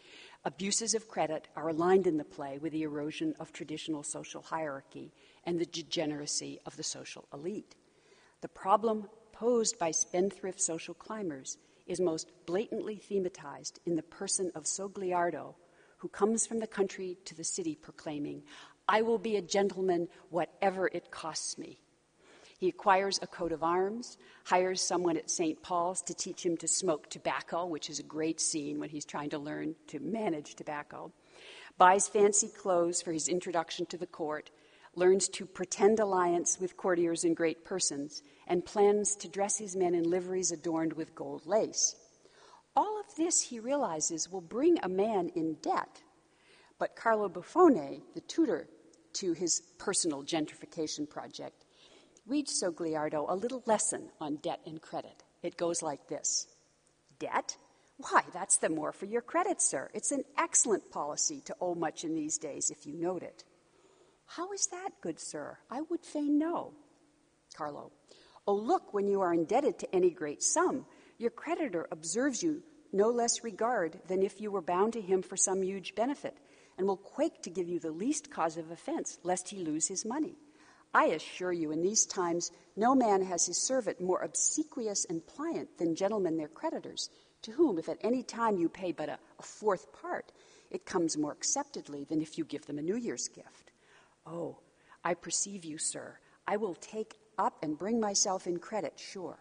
Abuses of credit are aligned in the play with the erosion of traditional social hierarchy and the degeneracy of the social elite. The problem posed by spendthrift social climbers is most blatantly thematized in the person of Sogliardo, who comes from the country to the city proclaiming, "I will be a gentleman whatever it costs me." He acquires a coat of arms, hires someone at Saint Paul's to teach him to smoke tobacco, which is a great scene when he's trying to learn to manage tobacco, buys fancy clothes for his introduction to the court, learns to pretend alliance with courtiers and great persons, and plans to dress his men in liveries adorned with gold lace. All of this, he realizes, will bring a man in debt, But Carlo Buffone, the tutor to his personal gentrification project, reads Sogliardo a little lesson on debt and credit. It goes like this. Debt? Why, that's the more for your credit, sir. It's an excellent policy to owe much in these days if you note it. How is that, good sir? I would fain know. Carlo. Oh, look, when you are indebted to any great sum, your creditor observes you no less regard than if you were bound to him for some huge benefit, and will quake to give you the least cause of offense, lest he lose his money. I assure you, in these times, no man has his servant more obsequious and pliant than gentlemen their creditors, to whom, if at any time you pay but a, a fourth part, it comes more acceptedly than if you give them a New Year's gift. Oh, I perceive you, sir. I will take up and bring myself in credit, sure.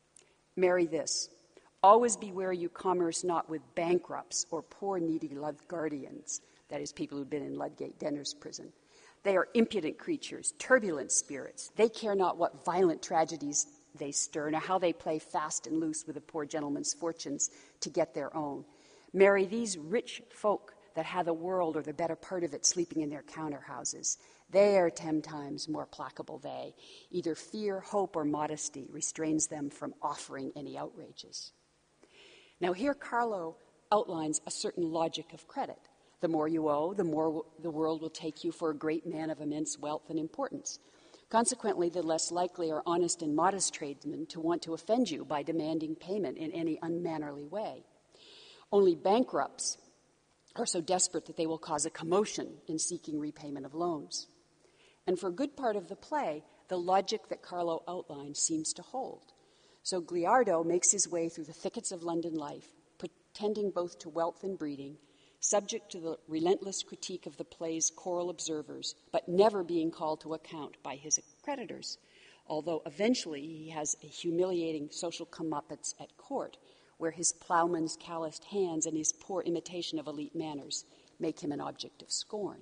Marry this. Always beware you commerce not with bankrupts or poor needy Ludgardians, that is, people who've been in Ludgate Denner's prison. They are impudent creatures, turbulent spirits. They care not what violent tragedies they stir, nor how they play fast and loose with a poor gentleman's fortunes to get their own. Marry these rich folk that have the world or the better part of it sleeping in their counter houses. They are ten times more placable they. Either fear, hope, or modesty restrains them from offering any outrages. Now here Carlo outlines a certain logic of credit. The more you owe, the more w- the world will take you for a great man of immense wealth and importance. Consequently, the less likely are honest and modest tradesmen to want to offend you by demanding payment in any unmannerly way. Only bankrupts are so desperate that they will cause a commotion in seeking repayment of loans. And for a good part of the play, the logic that Carlo outlined seems to hold. So Gliardo makes his way through the thickets of London life, pretending both to wealth and breeding, subject to the relentless critique of the play's choral observers, but never being called to account by his creditors, although eventually he has a humiliating social comeuppance at court, where his ploughman's calloused hands and his poor imitation of elite manners make him an object of scorn.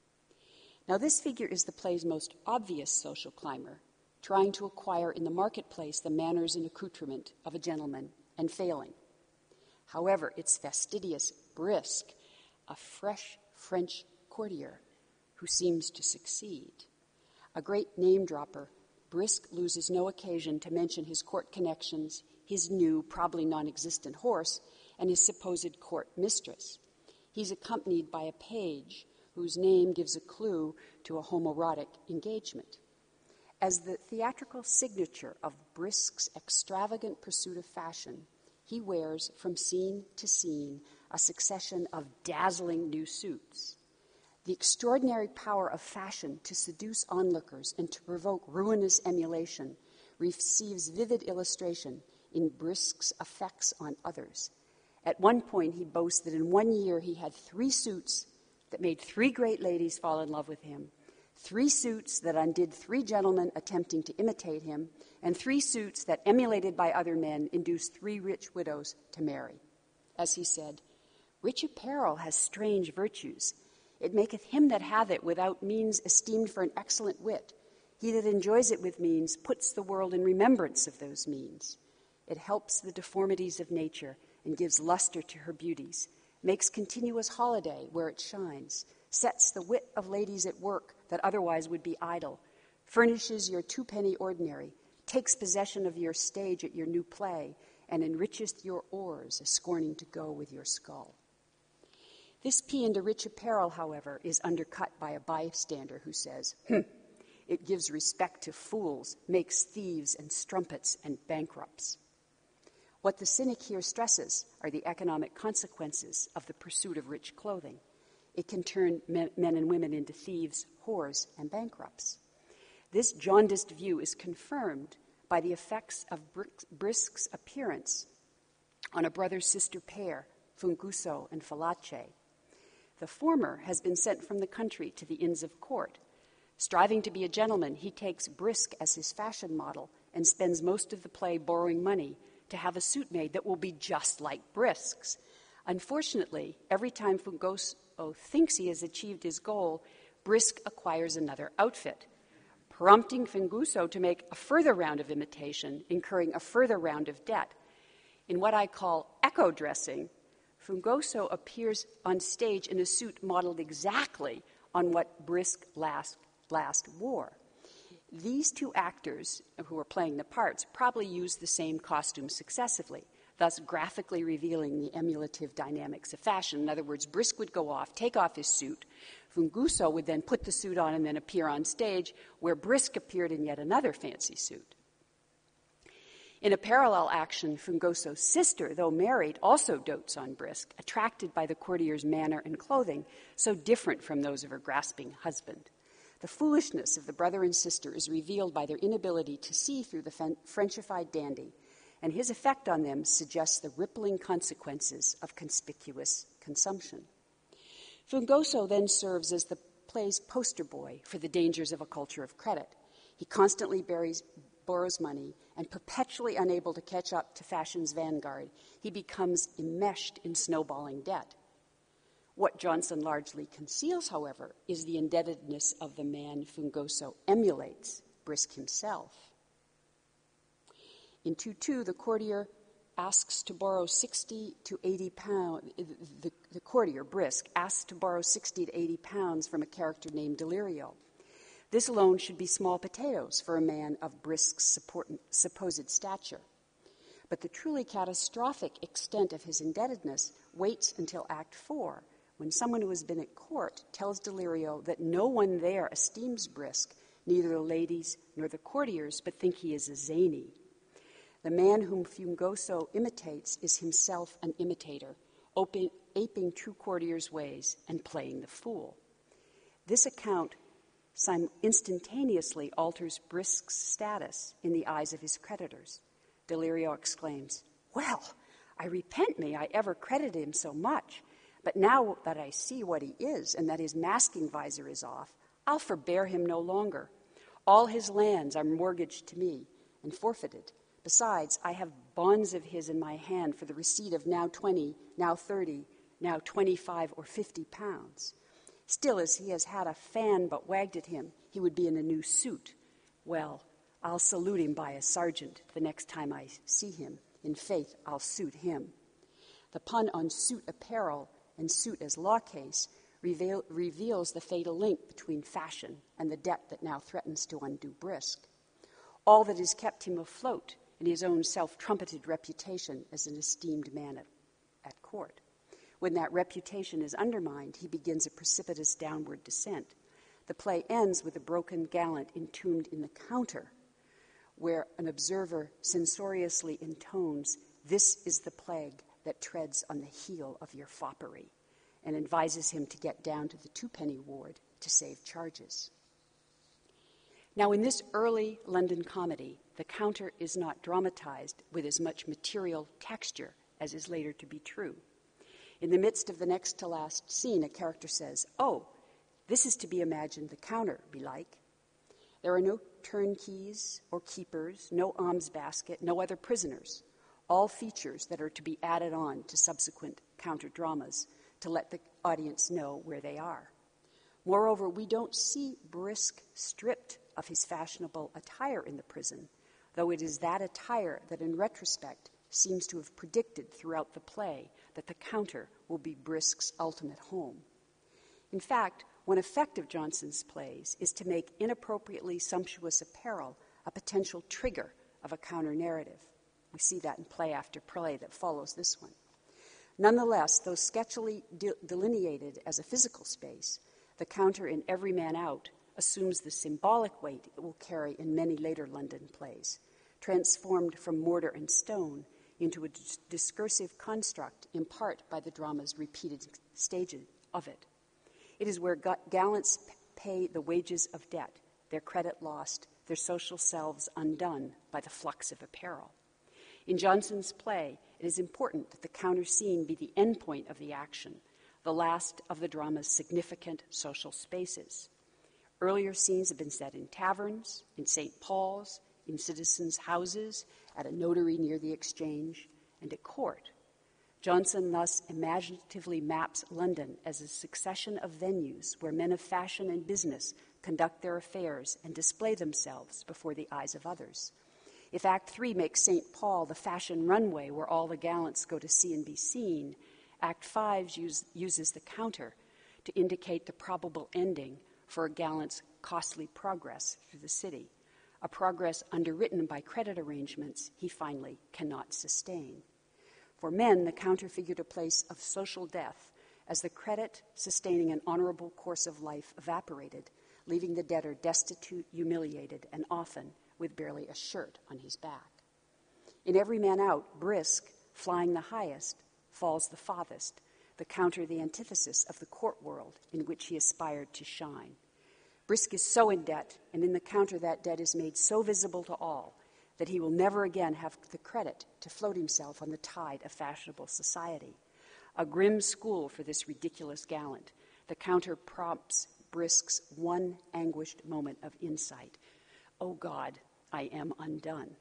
Now, this figure is the play's most obvious social climber, trying to acquire in the marketplace the manners and accoutrement of a gentleman, and failing. However, it's fastidious Brisk, a fresh French courtier, who seems to succeed. A great name-dropper, Brisk loses no occasion to mention his court connections, his new, probably non-existent horse, and his supposed court mistress. He's accompanied by a page whose name gives a clue to a homoerotic engagement. As the theatrical signature of Brisk's extravagant pursuit of fashion, he wears, from scene to scene, a succession of dazzling new suits. The extraordinary power of fashion to seduce onlookers and to provoke ruinous emulation receives vivid illustration in Brisk's effects on others. At one point, he boasts that in one year he had three suits that made three great ladies fall in love with him, three suits that undid three gentlemen attempting to imitate him, and three suits that, emulated by other men, induced three rich widows to marry. As he said, "Rich apparel has strange virtues. It maketh him that hath it without means esteemed for an excellent wit. He that enjoys it with means puts the world in remembrance of those means. It helps the deformities of nature and gives luster to her beauties, makes continuous holiday where it shines, sets the wit of ladies at work that otherwise would be idle, furnishes your two-penny ordinary, takes possession of your stage at your new play, and enricheth your oars, scorning to go with your skull." This paean to rich apparel, however, is undercut by a bystander who says, hm, "It gives respect to fools, makes thieves and strumpets and bankrupts." What the cynic here stresses are the economic consequences of the pursuit of rich clothing. It can turn men, men and women into thieves, whores, and bankrupts. This jaundiced view is confirmed by the effects of Brisk's appearance on a brother-sister pair, Funguso and Falace. The former has been sent from the country to the Inns of Court. Striving to be a gentleman, he takes Brisk as his fashion model and spends most of the play borrowing money to have a suit made that will be just like Brisk's. Unfortunately, every time Funguso thinks he has achieved his goal, Brisk acquires another outfit, prompting Funguso to make a further round of imitation, incurring a further round of debt. In what I call echo dressing, Fungoso appears on stage in a suit modeled exactly on what Brisk last, last wore. These two actors who are playing the parts probably used the same costume successively, thus graphically revealing the emulative dynamics of fashion. In other words, Brisk would go off, take off his suit. Fungoso would then put the suit on and then appear on stage, where Brisk appeared in yet another fancy suit. In a parallel action, Fungoso's sister, though married, also dotes on Brisk, attracted by the courtier's manner and clothing, so different from those of her grasping husband. The foolishness of the brother and sister is revealed by their inability to see through the Frenchified dandy, and his effect on them suggests the rippling consequences of conspicuous consumption. Fungoso then serves as the play's poster boy for the dangers of a culture of credit. He constantly buries, borrows money, and perpetually unable to catch up to fashion's vanguard, he becomes enmeshed in snowballing debt. What Johnson largely conceals, however, is the indebtedness of the man Fungoso emulates, Brisk himself. In two two, the courtier asks to borrow sixty to eighty pounds, the, the courtier, Brisk, asks to borrow sixty to eighty pounds from a character named Delirio. This loan should be small potatoes for a man of Brisk's support, supposed stature. But the truly catastrophic extent of his indebtedness waits until Act Four, when someone who has been at court tells Delirio that no one there esteems Brisk, neither the ladies nor the courtiers, but think he is a zany. The man whom Fungoso imitates is himself an imitator, oping, aping true courtiers' ways and playing the fool. This account sim- instantaneously alters Brisk's status in the eyes of his creditors. Delirio exclaims, "Well, I repent me I ever credited him so much. But now that I see what he is and that his masking visor is off, I'll forbear him no longer. All his lands are mortgaged to me and forfeited. Besides, I have bonds of his in my hand for the receipt of now twenty, now thirty, now twenty-five or fifty pounds. Still, as he has had a fan but wagged at him, he would be in a new suit. Well, I'll salute him by a sergeant the next time I see him. In faith, I'll suit him." The pun on suit apparel and suit as law case reveal, reveals the fatal link between fashion and the debt that now threatens to undo Brisk. All that has kept him afloat in his own self-trumpeted reputation as an esteemed man at, at court. When that reputation is undermined, he begins a precipitous downward descent. The play ends with a broken gallant entombed in the counter, where an observer censoriously intones, "This is the plague that treads on the heel of your foppery," and advises him to get down to the two-penny ward to save charges. Now, in this early London comedy, the counter is not dramatized with as much material texture as is later to be true. In the midst of the next-to-last scene, a character says, "Oh, this is to be imagined the counter, belike." There are no turnkeys or keepers, no alms basket, no other prisoners, all features that are to be added on to subsequent counter dramas to let the audience know where they are. Moreover, we don't see Brisk stripped of his fashionable attire in the prison, though it is that attire that in retrospect seems to have predicted throughout the play that the counter will be Brisk's ultimate home. In fact, one effect of Johnson's plays is to make inappropriately sumptuous apparel a potential trigger of a counter-narrative. We see that in play after play that follows this one. Nonetheless, though sketchily de- delineated as a physical space, the counter in Every Man Out assumes the symbolic weight it will carry in many later London plays, transformed from mortar and stone into a dis- discursive construct in part by the drama's repeated stages of it. It is where ga- gallants p- pay the wages of debt, their credit lost, their social selves undone by the flux of apparel. In Johnson's play, it is important that the counter scene be the endpoint of the action, the last of the drama's significant social spaces. Earlier scenes have been set in taverns, in Saint Paul's, in citizens' houses, at a notary near the Exchange, and at court. Johnson thus imaginatively maps London as a succession of venues where men of fashion and business conduct their affairs and display themselves before the eyes of others. If Act Three makes Saint Paul the fashion runway where all the gallants go to see and be seen, Act five use, uses the counter to indicate the probable ending for a gallant's costly progress through the city, a progress underwritten by credit arrangements he finally cannot sustain. For men, the counter figured a place of social death as the credit sustaining an honorable course of life evaporated, leaving the debtor destitute, humiliated, and often with barely a shirt on his back. In Every Man Out, Brisk, flying the highest, falls the farthest, the counter the antithesis of the court world in which he aspired to shine. Brisk is so in debt, and in the counter that debt is made so visible to all that he will never again have the credit to float himself on the tide of fashionable society. A grim school for this ridiculous gallant, the counter prompts Brisk's one anguished moment of insight. Oh God, I am undone.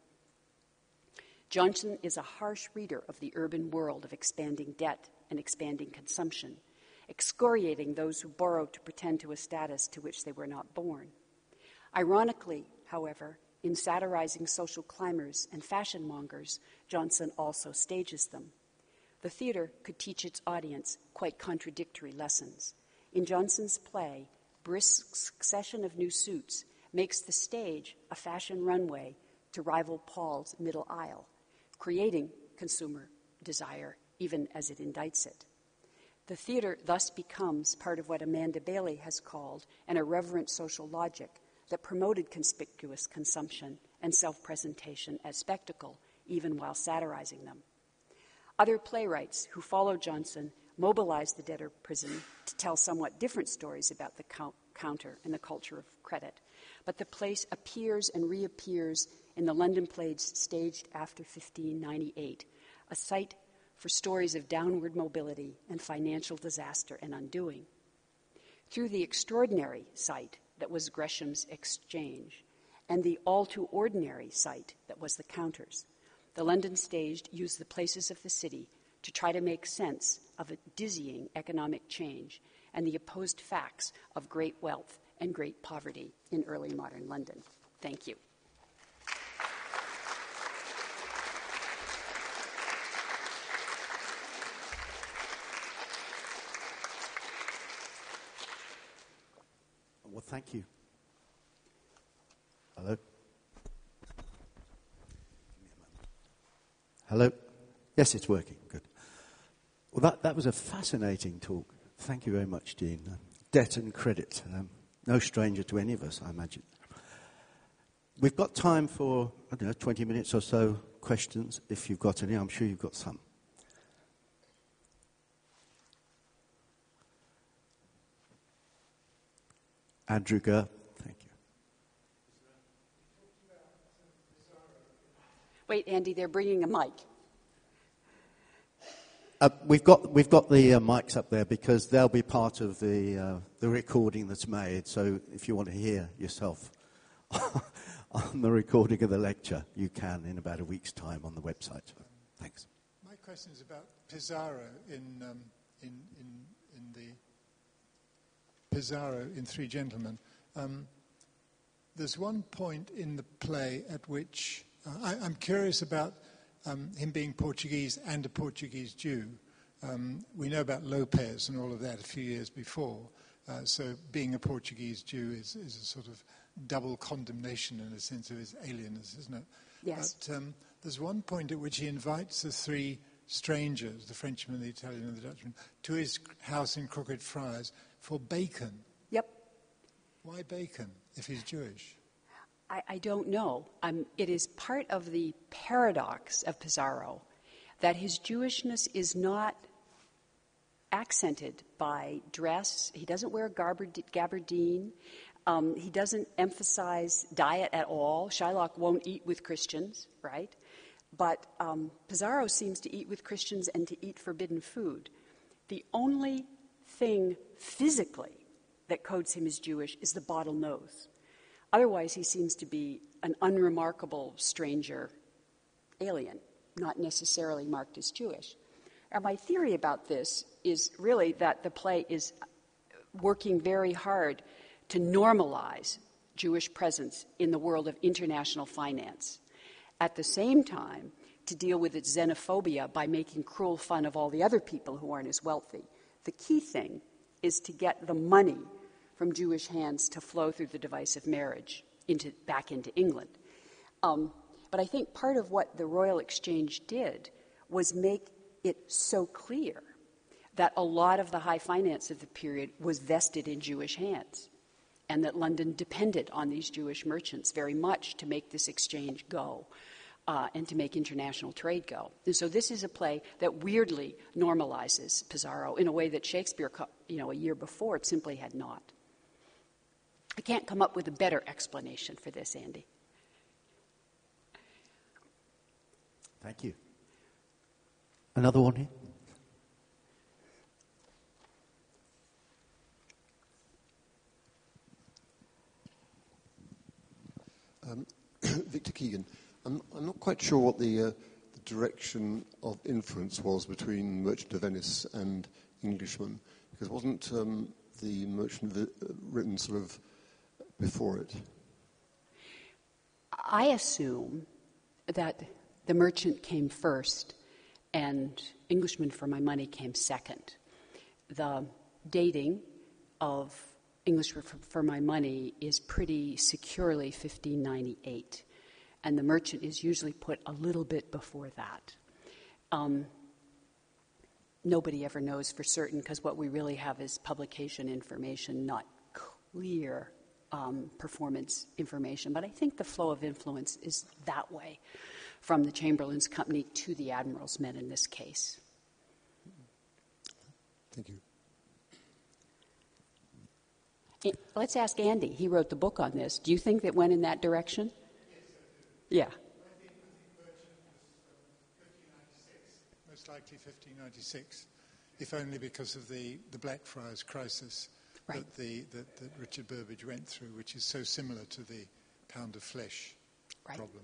Johnson is a harsh reader of the urban world of expanding debt and expanding consumption, excoriating those who borrow to pretend to a status to which they were not born. Ironically, however, in satirizing social climbers and fashion mongers, Johnson also stages them. The theater could teach its audience quite contradictory lessons. In Johnson's play, Brisk's succession of new suits makes the stage a fashion runway to rival Paul's middle aisle, creating consumer desire even as it indicts it. The theater thus becomes part of what Amanda Bailey has called an irreverent social logic that promoted conspicuous consumption and self-presentation as spectacle, even while satirizing them. Other playwrights who followed Johnson mobilized the debtor prison to tell somewhat different stories about the count- counter and the culture of credit. But the place appears and reappears in the London plays staged after fifteen ninety-eight, a site for stories of downward mobility and financial disaster and undoing. Through the extraordinary site that was Gresham's Exchange and the all-too-ordinary site that was the counters, the London staged used the places of the city to try to make sense of a dizzying economic change and the opposed facts of great wealth and great poverty in early modern London. Thank you. Well, thank you. Hello? Hello? Yes, it's working. Good. Well, that, that was a fascinating talk. Thank you very much, Jean. Uh, debt and credit. Um, no stranger to any of us, I imagine. We've got time for, I don't know, twenty minutes or so questions, if you've got any. I'm sure you've got some. Andrew Gurr, thank you. Wait, Andy, they're bringing a mic. Uh, we've got we've got the uh, mics up there because they'll be part of the uh, the recording that's made. So if you want to hear yourself on the recording of the lecture, you can in about a week's time on the website. So, thanks. My question is about Pizarro in um, in in in the. Pizarro in Three Gentlemen. Um, there's one point in the play at which uh, I, I'm curious about um, him being Portuguese and a Portuguese Jew. Um, we know about Lopez and all of that a few years before. Uh, so being a Portuguese Jew is, is a sort of double condemnation in a sense of his alienness, isn't it? Yes. But um, there's one point at which he invites the three strangers, the Frenchman, the Italian, and the Dutchman, to his house in Crooked Friars for bacon. Yep. Why bacon if he's Jewish? I, I don't know. Um, it is part of the paradox of Pizarro that his Jewishness is not accented by dress. He doesn't wear gabardine. Um, he doesn't emphasize diet at all. Shylock won't eat with Christians, right? But um, Pizarro seems to eat with Christians and to eat forbidden food. The only thing physically that codes him as Jewish is the bottle nose. Otherwise, he seems to be an unremarkable stranger alien, not necessarily marked as Jewish. And my theory about this is really that the play is working very hard to normalize Jewish presence in the world of international finance. At the same time, to deal with its xenophobia by making cruel fun of all the other people who aren't as wealthy. The key thing is to get the money from Jewish hands to flow through the device of marriage into, back into England. Um, but I think part of what the Royal Exchange did was make it so clear that a lot of the high finance of the period was vested in Jewish hands, and that London depended on these Jewish merchants very much to make this exchange go uh, and to make international trade go. And so this is a play that weirdly normalizes Pizarro in a way that Shakespeare, you know, a year before, it simply had not. I can't come up with a better explanation for this, Andy. Thank you. Another one here? Um, Victor Keegan. I'm, I'm not quite sure what the, uh, the direction of influence was between Merchant of Venice and Englishman, because wasn't um, the Merchant of, uh, written sort of before it? I assume that the Merchant came first and Englishman for My Money came second. The dating of English for, for My Money is pretty securely fifteen ninety-eight, and The Merchant is usually put a little bit before that. Um, nobody ever knows for certain, because what we really have is publication information, not clear um, performance information. But I think the flow of influence is that way, from the Chamberlain's company to the Admiral's men in this case. Thank you. Let's ask Andy. He wrote the book on this. Do you think that went in that direction? Yes, I do. Yeah. I think, I think Merchant was um, fifteen ninety-six, most likely fifteen ninety-six, if only because of the, the Blackfriars crisis right. that, the, that, that Richard Burbage went through, which is so similar to the pound of flesh right. problem.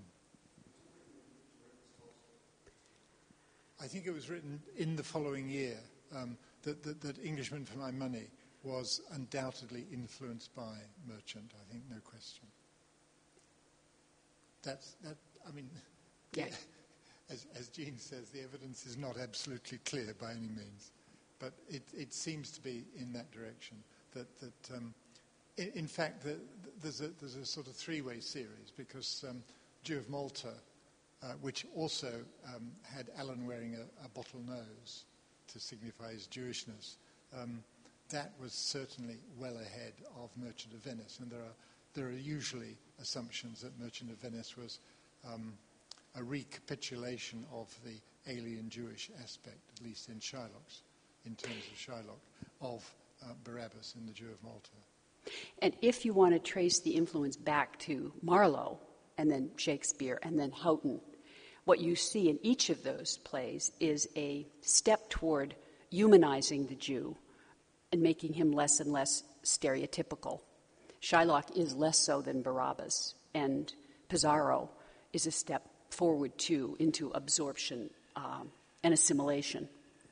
I think it was written in the following year um, that, that, that Englishman for My Money was undoubtedly influenced by Merchant, I think, no question. That's, that, I mean, yeah. as, as Jean says, the evidence is not absolutely clear by any means, but it, it seems to be in that direction. That, that um, in, in fact, the, the, there's, a, there's a sort of three-way series, because um, Jew of Malta, uh, which also um, had Alan wearing a, a bottle nose to signify his Jewishness, um, that was certainly well ahead of Merchant of Venice, and there are there are usually assumptions that Merchant of Venice was um, a recapitulation of the alien Jewish aspect, at least in Shylock's, in terms of Shylock, of uh, Barabbas in The Jew of Malta. And if you want to trace the influence back to Marlowe, and then Shakespeare, and then Houghton, what you see in each of those plays is a step toward humanizing the Jew and making him less and less stereotypical. Shylock is less so than Barabbas, and Pizarro is a step forward, too, into absorption um, and assimilation.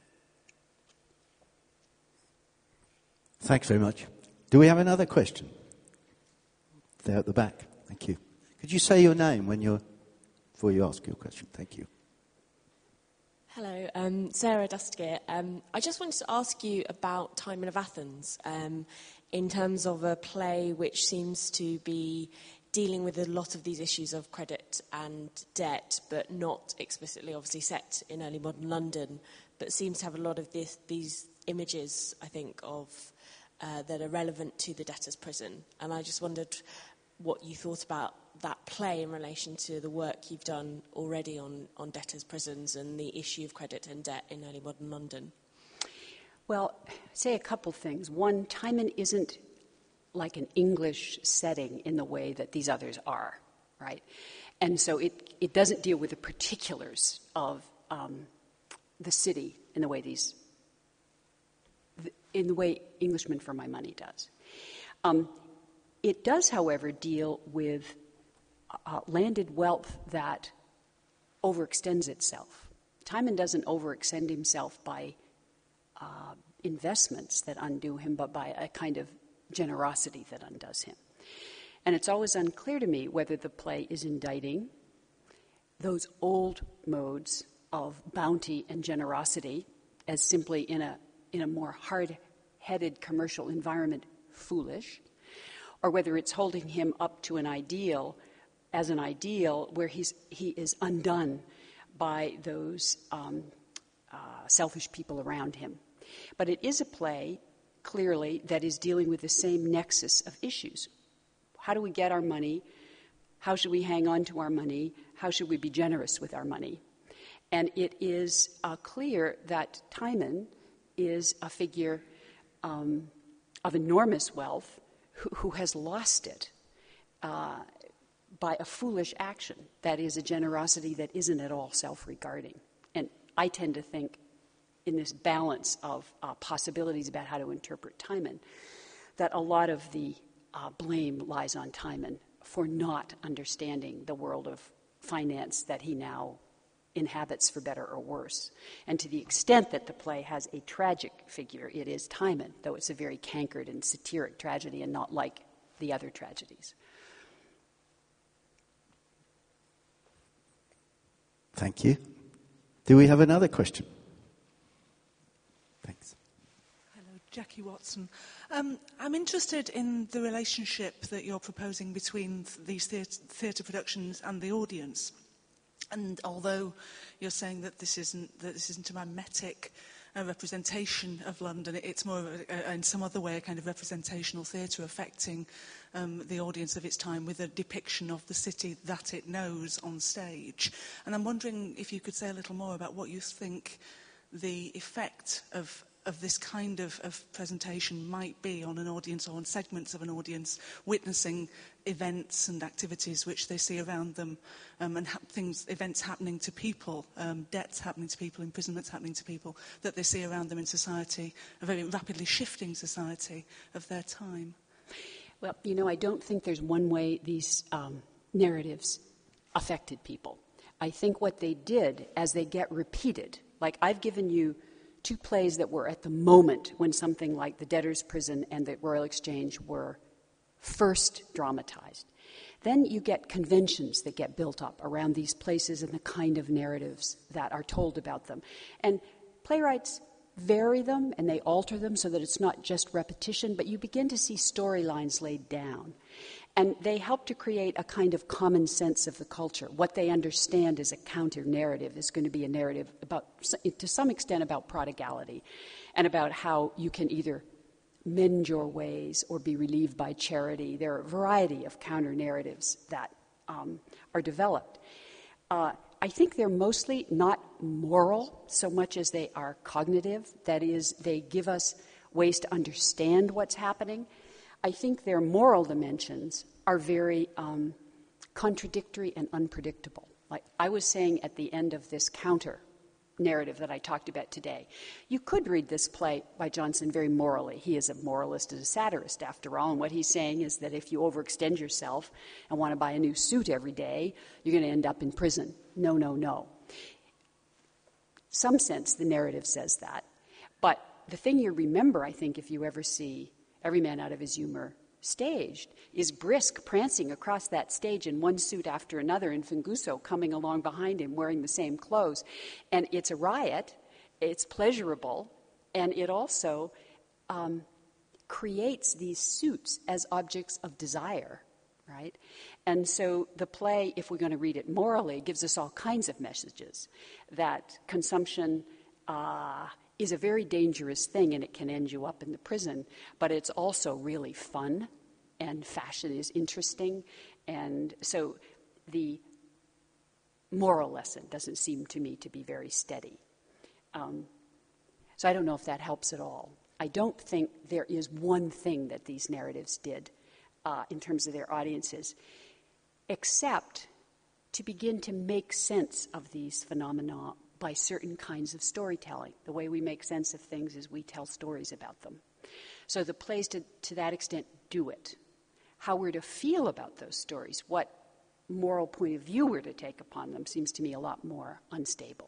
Thanks very much. Do we have another question? There at the back. Thank you. Could you say your name when you're, before you ask your question? Thank you. Hello, um, Sarah Dustgear. Um, I just wanted to ask you about Timon of Athens um, in terms of a play which seems to be dealing with a lot of these issues of credit and debt, but not explicitly obviously set in early modern London, but seems to have a lot of this, these images, I think, of uh, that are relevant to the debtor's prison. And I just wondered what you thought about that play in relation to the work you've done already on, on debtors' prisons and the issue of credit and debt in early modern London. Well, say a couple things. One, Timon isn't like an English setting in the way that these others are, right? And so it, it doesn't deal with the particulars of um, the city in the way these, in the way Englishman for My Money does. Um, it does, however, deal with uh, landed wealth that overextends itself. Timon doesn't overextend himself by uh, investments that undo him, but by a kind of generosity that undoes him. And it's always unclear to me whether the play is indicting those old modes of bounty and generosity as simply in a in a more hard-headed commercial environment foolish, or whether it's holding him up to an ideal as an ideal where he's he is undone by those um, uh, selfish people around him. But it is a play, clearly, that is dealing with the same nexus of issues. How do we get our money? How should we hang on to our money? How should we be generous with our money? And it is uh, clear that Timon is a figure um, of enormous wealth who, who has lost it uh, by a foolish action. That is a generosity that isn't at all self-regarding. And I tend to think in this balance of uh, possibilities about how to interpret Timon that a lot of the uh, blame lies on Timon for not understanding the world of finance that he now inhabits, for better or worse. And to the extent that the play has a tragic figure, it is Timon, though it's a very cankered and satiric tragedy and not like the other tragedies. Thank you. Do we have another question? Thanks. Hello, Jackie Watson. Um, I'm interested in the relationship that you're proposing between th- these theatre productions and the audience. And although you're saying that this isn't that this isn't a mimetic uh, representation of London, it's more of a, a, in some other way a kind of representational theatre affecting um, the audience of its time with a depiction of the city that it knows on stage. And I'm wondering if you could say a little more about what you think the effect of of this kind of, of presentation might be on an audience or on segments of an audience witnessing events and activities which they see around them um, and ha- things, events happening to people, um, debts happening to people, imprisonments happening to people that they see around them in society, a very rapidly shifting society of their time. Well, you know, I don't think there's one way these um, narratives affected people. I think what they did as they get repeated, like I've given you two plays that were at the moment when something like The Debtor's Prison and The Royal Exchange were first dramatized. Then you get conventions that get built up around these places and the kind of narratives that are told about them. And playwrights vary them and they alter them so that it's not just repetition, but you begin to see storylines laid down. And they help to create a kind of common sense of the culture. What they understand as a counter-narrative is going to be a narrative about, to some extent, about prodigality and about how you can either mend your ways or be relieved by charity. There are a variety of counter-narratives that um, are developed. Uh, I think they're mostly not moral so much as they are cognitive. That is, they give us ways to understand what's happening. I think their moral dimensions are very um, contradictory and unpredictable. Like I was saying at the end of this counter narrative that I talked about today, you could read this play by Johnson very morally. He is a moralist and a satirist, after all, and what he's saying is that if you overextend yourself and want to buy a new suit every day, you're going to end up in prison. No, no, no. Some sense the narrative says that. But the thing you remember, I think, if you ever see Every Man Out of His Humor staged, is Brisk prancing across that stage in one suit after another, and Finguso coming along behind him wearing the same clothes. And it's a riot, it's pleasurable, and it also um, creates these suits as objects of desire, right? And so the play, if we're going to read it morally, gives us all kinds of messages that consumption uh, is a very dangerous thing and it can end you up in the prison, but it's also really fun and fashion is interesting. And so the moral lesson doesn't seem to me to be very steady. Um, so I don't know if that helps at all. I don't think there is one thing that these narratives did uh, in terms of their audiences, except to begin to make sense of these phenomena by certain kinds of storytelling. The way we make sense of things is we tell stories about them. So the plays, to, to that extent, do it. How we're to feel about those stories, what moral point of view we're to take upon them, seems to me a lot more unstable.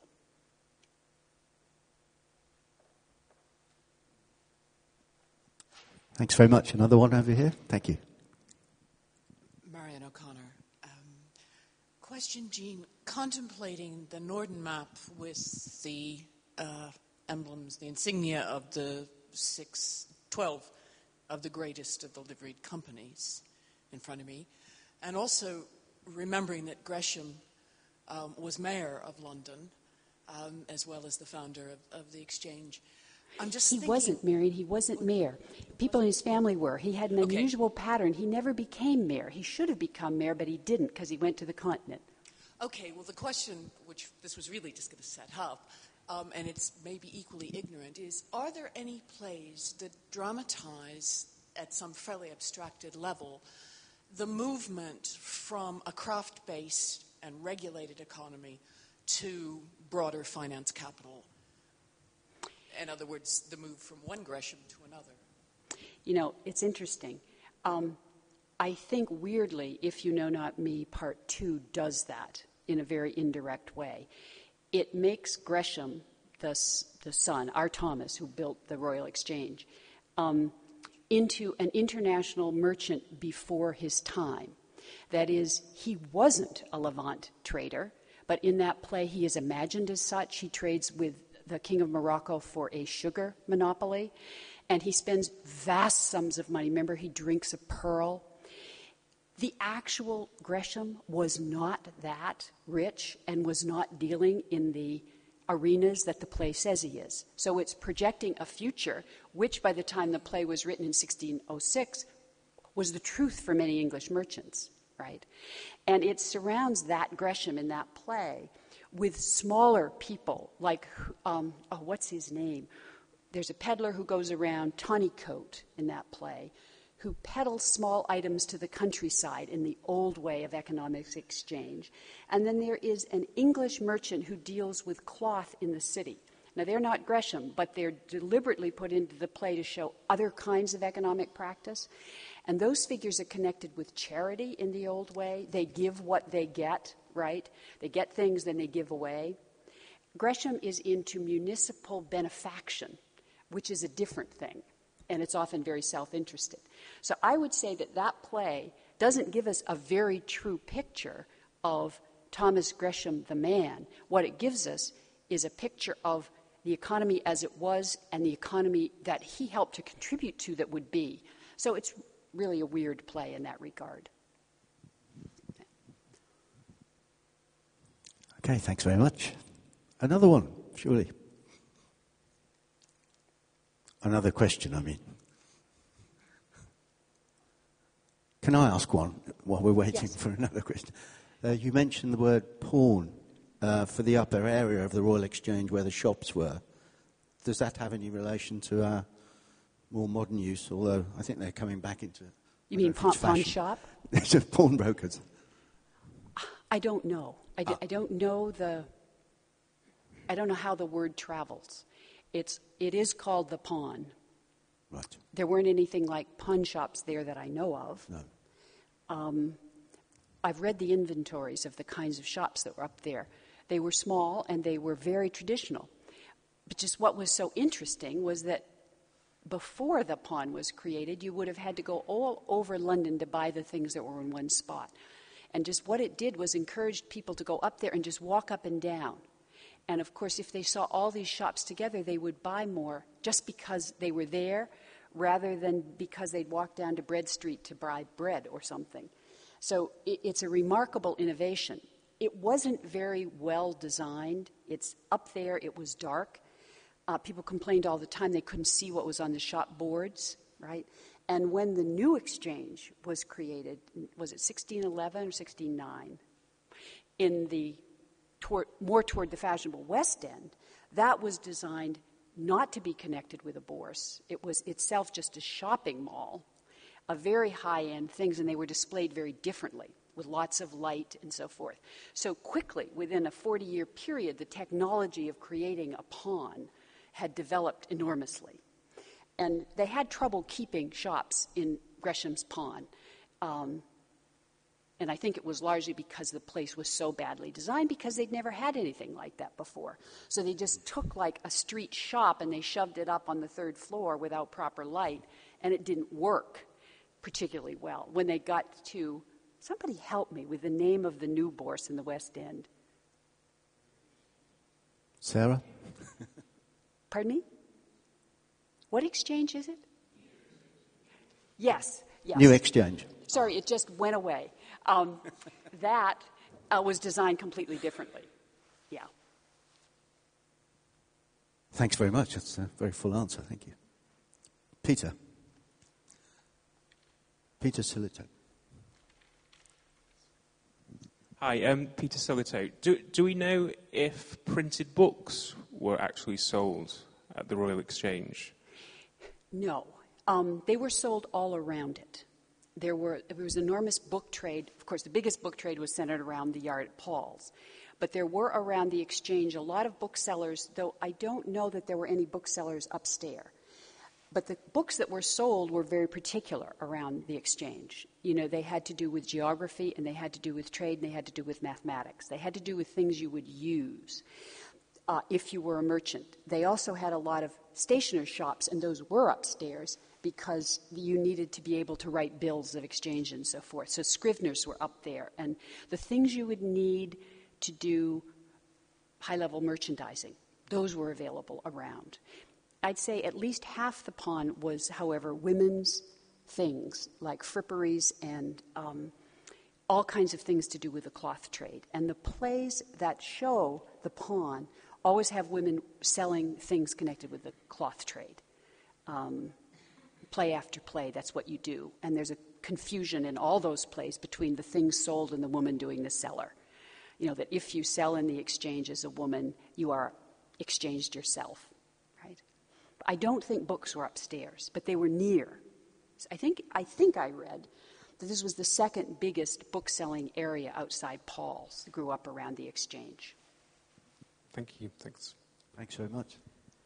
Thanks very much. Another one over here. Thank you. Marian O'Connor. Um, question, Jean. Contemplating the Norden map with the uh, emblems, the insignia of the six, twelve of the greatest of the liveried companies in front of me, and also remembering that Gresham um, was mayor of London, um, as well as the founder of, of the Exchange. I'm just he thinking, wasn't married. He wasn't mayor. People in his family were. He had an Okay. unusual pattern. He never became mayor. He should have become mayor, but he didn't because he went to the continent. Okay, well, the question, which this was really just going to set up, um, and it's maybe equally ignorant, is are there any plays that dramatize at some fairly abstracted level the movement from a craft-based and regulated economy to broader finance capital? In other words, the move from one Gresham to another. You know, it's interesting. Um, I think, weirdly, If You Know Not Me, Part Two does that in a very indirect way. It makes Gresham, the, the son, our Thomas, who built the Royal Exchange, um, into an international merchant before his time. That is, he wasn't a Levant trader, but in that play he is imagined as such. He trades with the King of Morocco for a sugar monopoly, and he spends vast sums of money. Remember, he drinks a pearl. The actual Gresham was not that rich and was not dealing in the arenas that the play says he is. So it's projecting a future, which by the time the play was written in sixteen oh six was the truth for many English merchants, right? And it surrounds that Gresham in that play with smaller people, like, um, oh, what's his name? There's a peddler who goes around, Tawnycote, in that play, who peddles small items to the countryside in the old way of economic exchange. And then there is an English merchant who deals with cloth in the city. Now, they're not Gresham, but they're deliberately put into the play to show other kinds of economic practice. And those figures are connected with charity in the old way. They give what they get, right? They get things, then they give away. Gresham is into municipal benefaction, which is a different thing, and it's often very self-interested. So I would say that that play doesn't give us a very true picture of Thomas Gresham the man. What it gives us is a picture of the economy as it was and the economy that he helped to contribute to that would be. So it's really a weird play in that regard. Okay, thanks very much. Another one, surely. Another question, I mean. Can I ask one while we're waiting Yes. for another question? Uh, you mentioned the word pawn uh, for the upper area of the Royal Exchange where the shops were. Does that have any relation to our more modern use, although I think they're coming back into... You mean if pawn, it's pawn fashion. shop? It's pawnbrokers. I don't know. I, d- Ah. I don't know the. I don't know how the word travels. It's it is called the pawn. Right. There weren't anything like pawn shops there that I know of. No. Um, I've read the inventories of the kinds of shops that were up there. They were small and they were very traditional. But just what was so interesting was that before the pawn was created, you would have had to go all over London to buy the things that were in one spot. And just what it did was encouraged people to go up there and just walk up and down. And of course, if they saw all these shops together, they would buy more just because they were there rather than because they'd walk down to Bread Street to buy bread or something. So it, it's a remarkable innovation. It wasn't very well designed. It's up there. It was dark. Uh, people complained all the time they couldn't see what was on the shop boards, right? And when the new exchange was created, was it sixteen eleven or sixteen nine, in the toward, more toward the fashionable West End, that was designed not to be connected with a bourse. It was itself just a shopping mall, a very high-end things, and they were displayed very differently with lots of light and so forth. So quickly, within a forty-year period, the technology of creating a pawn had developed enormously. And they had trouble keeping shops in Gresham's Pawn. Um, and I think it was largely because the place was so badly designed, because they'd never had anything like that before. So they just took like a street shop and they shoved it up on the third floor without proper light, and it didn't work particularly well. When they got to Somebody help me with the name of the new bourse in the West End. Sarah? Pardon me? What exchange is it? Yes, yes. New Exchange. Sorry, it just went away. Um, that uh, was designed completely differently. Yeah. Thanks very much. That's a very full answer. Thank you. Peter. Peter Silito. Hi, um, Peter Silito. Do, do we know if printed books were actually sold at the Royal Exchange? No. Um, they were sold all around it. There were there was enormous book trade. Of course, the biggest book trade was centered around the yard at Paul's. But there were around the exchange a lot of booksellers, though I don't know that there were any booksellers upstairs. But the books that were sold were very particular around the exchange. You know, they had to do with geography, and they had to do with trade, and they had to do with mathematics. They had to do with things you would use uh, if you were a merchant. They also had a lot of stationers' shops, and those were upstairs because you needed to be able to write bills of exchange and so forth. So scriveners were up there. And the things you would need to do high-level merchandising, those were available around. I'd say at least half the pawn was, however, women's things like fripperies and um, all kinds of things to do with the cloth trade. And the plays that show the pawn always have women selling things connected with the cloth trade. Um, play after play, that's what you do. And there's a confusion in all those plays between the things sold and the woman doing the seller. You know, that if you sell in the exchange as a woman, you are exchanged yourself. I don't think books were upstairs, but they were near. I think I think I read that this was the second biggest book-selling area outside Paul's. It grew up around the exchange. Thank you. Thanks. Thanks very much.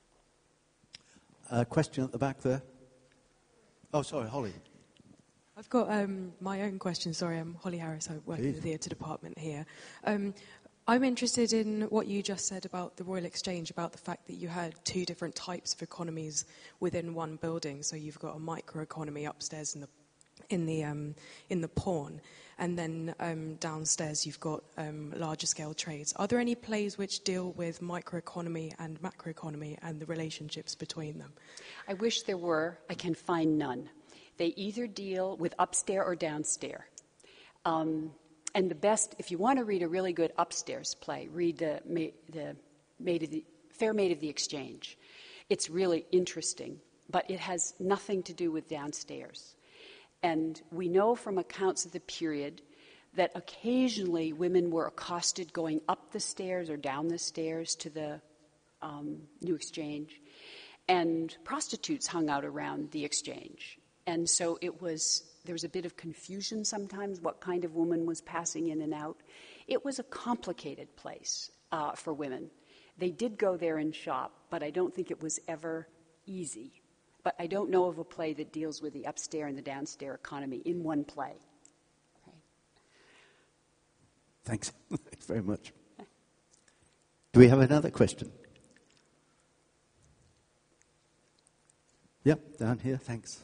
A question at the back there. Oh, sorry, Holly. I've got um, my own question. Sorry, I'm Holly Harris. I work Please. in the theatre department here. Um, I'm interested in what you just said about the Royal Exchange, about the fact that you had two different types of economies within one building. So you've got a microeconomy upstairs in the in the um, in the pawn, and then um, downstairs you've got um, larger scale trades. Are there any plays which deal with microeconomy and macroeconomy and the relationships between them? I wish there were. I can find none. They either deal with upstairs or downstairs. Um, And the best, if you want to read a really good upstairs play, read the, the, Maid of the Fair Maid of the Exchange. It's really interesting, but it has nothing to do with downstairs. And we know from accounts of the period that occasionally women were accosted going up the stairs or down the stairs to the um, New Exchange, and prostitutes hung out around the exchange. And so it was... There was a bit of confusion sometimes what kind of woman was passing in and out. It was a complicated place uh, for women. They did go there and shop, but I don't think it was ever easy. But I don't know of a play that deals with the upstairs and the downstairs economy in one play. Right. Thanks. Thanks very much. Do we have another question? Yep, down here. Thanks.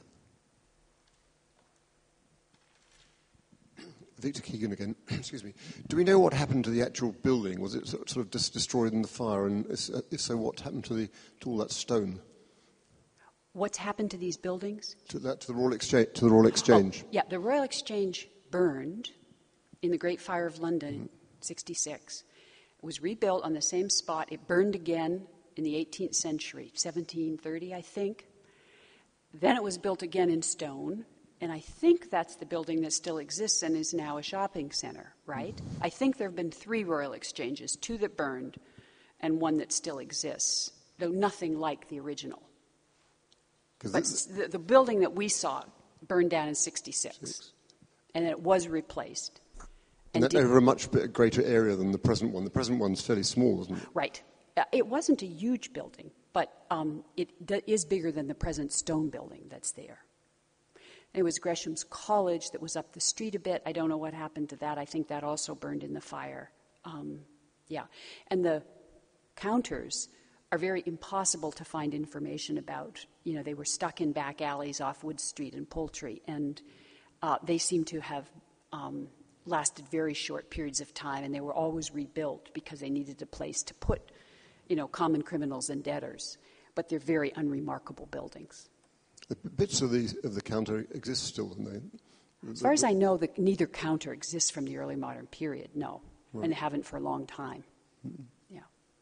Victor Keegan again. Excuse me. Do we know what happened to the actual building? Was it sort of dis- destroyed in the fire? And if so, what happened to, the, to all that stone? What's happened to these buildings? To that, to the Royal Exchange. To the Royal Exchange. Oh, yeah, the Royal Exchange burned in the Great Fire of London, mm-hmm. sixty-six. It was rebuilt on the same spot. It burned again in the eighteenth century, seventeen thirty, I think. Then it was built again in stone. And I think that's the building that still exists and is now a shopping center, right? I think there have been three Royal Exchanges, two that burned and one that still exists, though nothing like the original. But the, the building that we saw burned down in sixty-six, Six. And then it was replaced. And, and that over a much bit greater area than the present one. The present one's fairly small, isn't it? Right. Uh, it wasn't a huge building, but um, it d- is bigger than the present stone building that's there. It was Gresham's College that was up the street a bit. I don't know what happened to that. I think that also burned in the fire. Um, yeah. And the counters are very impossible to find information about. You know, they were stuck in back alleys off Wood Street and Poultry, and uh, they seem to have um, lasted very short periods of time, and they were always rebuilt because they needed a place to put, you know, common criminals and debtors. But they're very unremarkable buildings. The bits of the of the counter exist still, don't they? As far as I know, the, neither counter exists from the early modern period, no. Right. And they haven't for a long time. Mm-hmm. Yeah.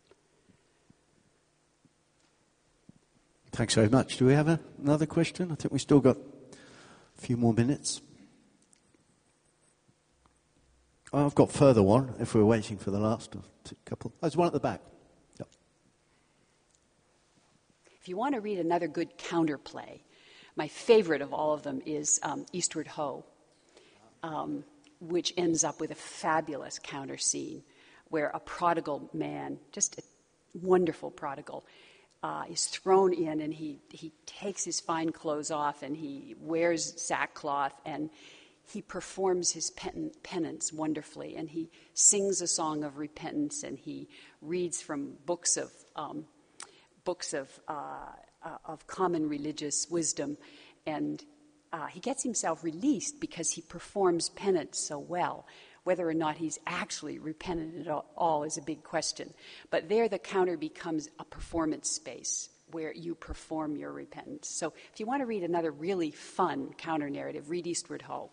Thanks very much. Do we have a, another question? I think we've still got a few more minutes. Oh, I've got further one, if we're waiting for the last couple. Oh, there's one at the back. Yep. If you want to read another good counterplay, my favorite of all of them is um, Eastward Ho, um, which ends up with a fabulous counter scene where a prodigal man, just a wonderful prodigal, uh, is thrown in, and he, he takes his fine clothes off and he wears sackcloth, and he performs his pen- penance wonderfully, and he sings a song of repentance, and he reads from books of um, books of uh, uh, of common religious wisdom, and uh, he gets himself released because he performs penance so well. Whether or not he's actually repentant at all is a big question. But there, the counter becomes a performance space where you perform your repentance. So, if you want to read another really fun counter narrative, read Eastward Ho.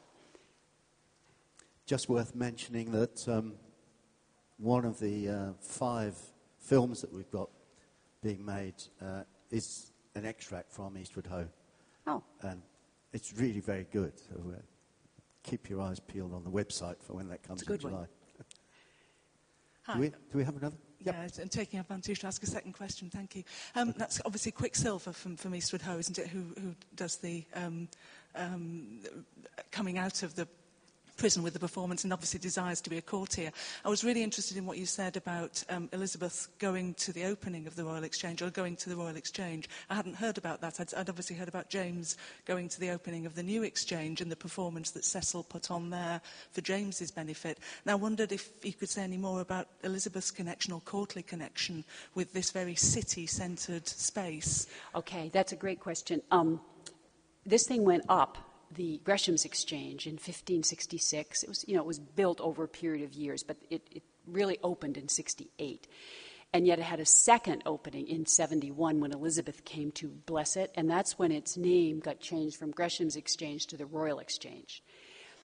Just worth mentioning that um, one of the uh, five films that we've got being made uh, is an extract from Eastward Ho. Oh. And it's really very good. So uh, keep your eyes peeled on the website for when that comes in July. Hi. Do we, do we have another? Yep. Yeah, and taking advantage to ask a second question, thank you. Um, that's obviously Quicksilver from, from Eastward Ho, isn't it, who, who does the um, um, coming out of the prison with the performance and obviously desires to be a courtier. I was really interested in what you said about um, Elizabeth going to the opening of the Royal Exchange, or going to the Royal Exchange. I hadn't heard about that. I'd, I'd obviously heard about James going to the opening of the new exchange and the performance that Cecil put on there for James's benefit. And I wondered if you could say any more about Elizabeth's connection or courtly connection with this very city-centred space. Okay, that's a great question. Um, this thing went up, the Gresham's Exchange, in fifteen sixty-six. It was, you know, it was built over a period of years, but it, it really opened in sixty-eight. And yet it had a second opening in seventy-one when Elizabeth came to bless it, and that's when its name got changed from Gresham's Exchange to the Royal Exchange.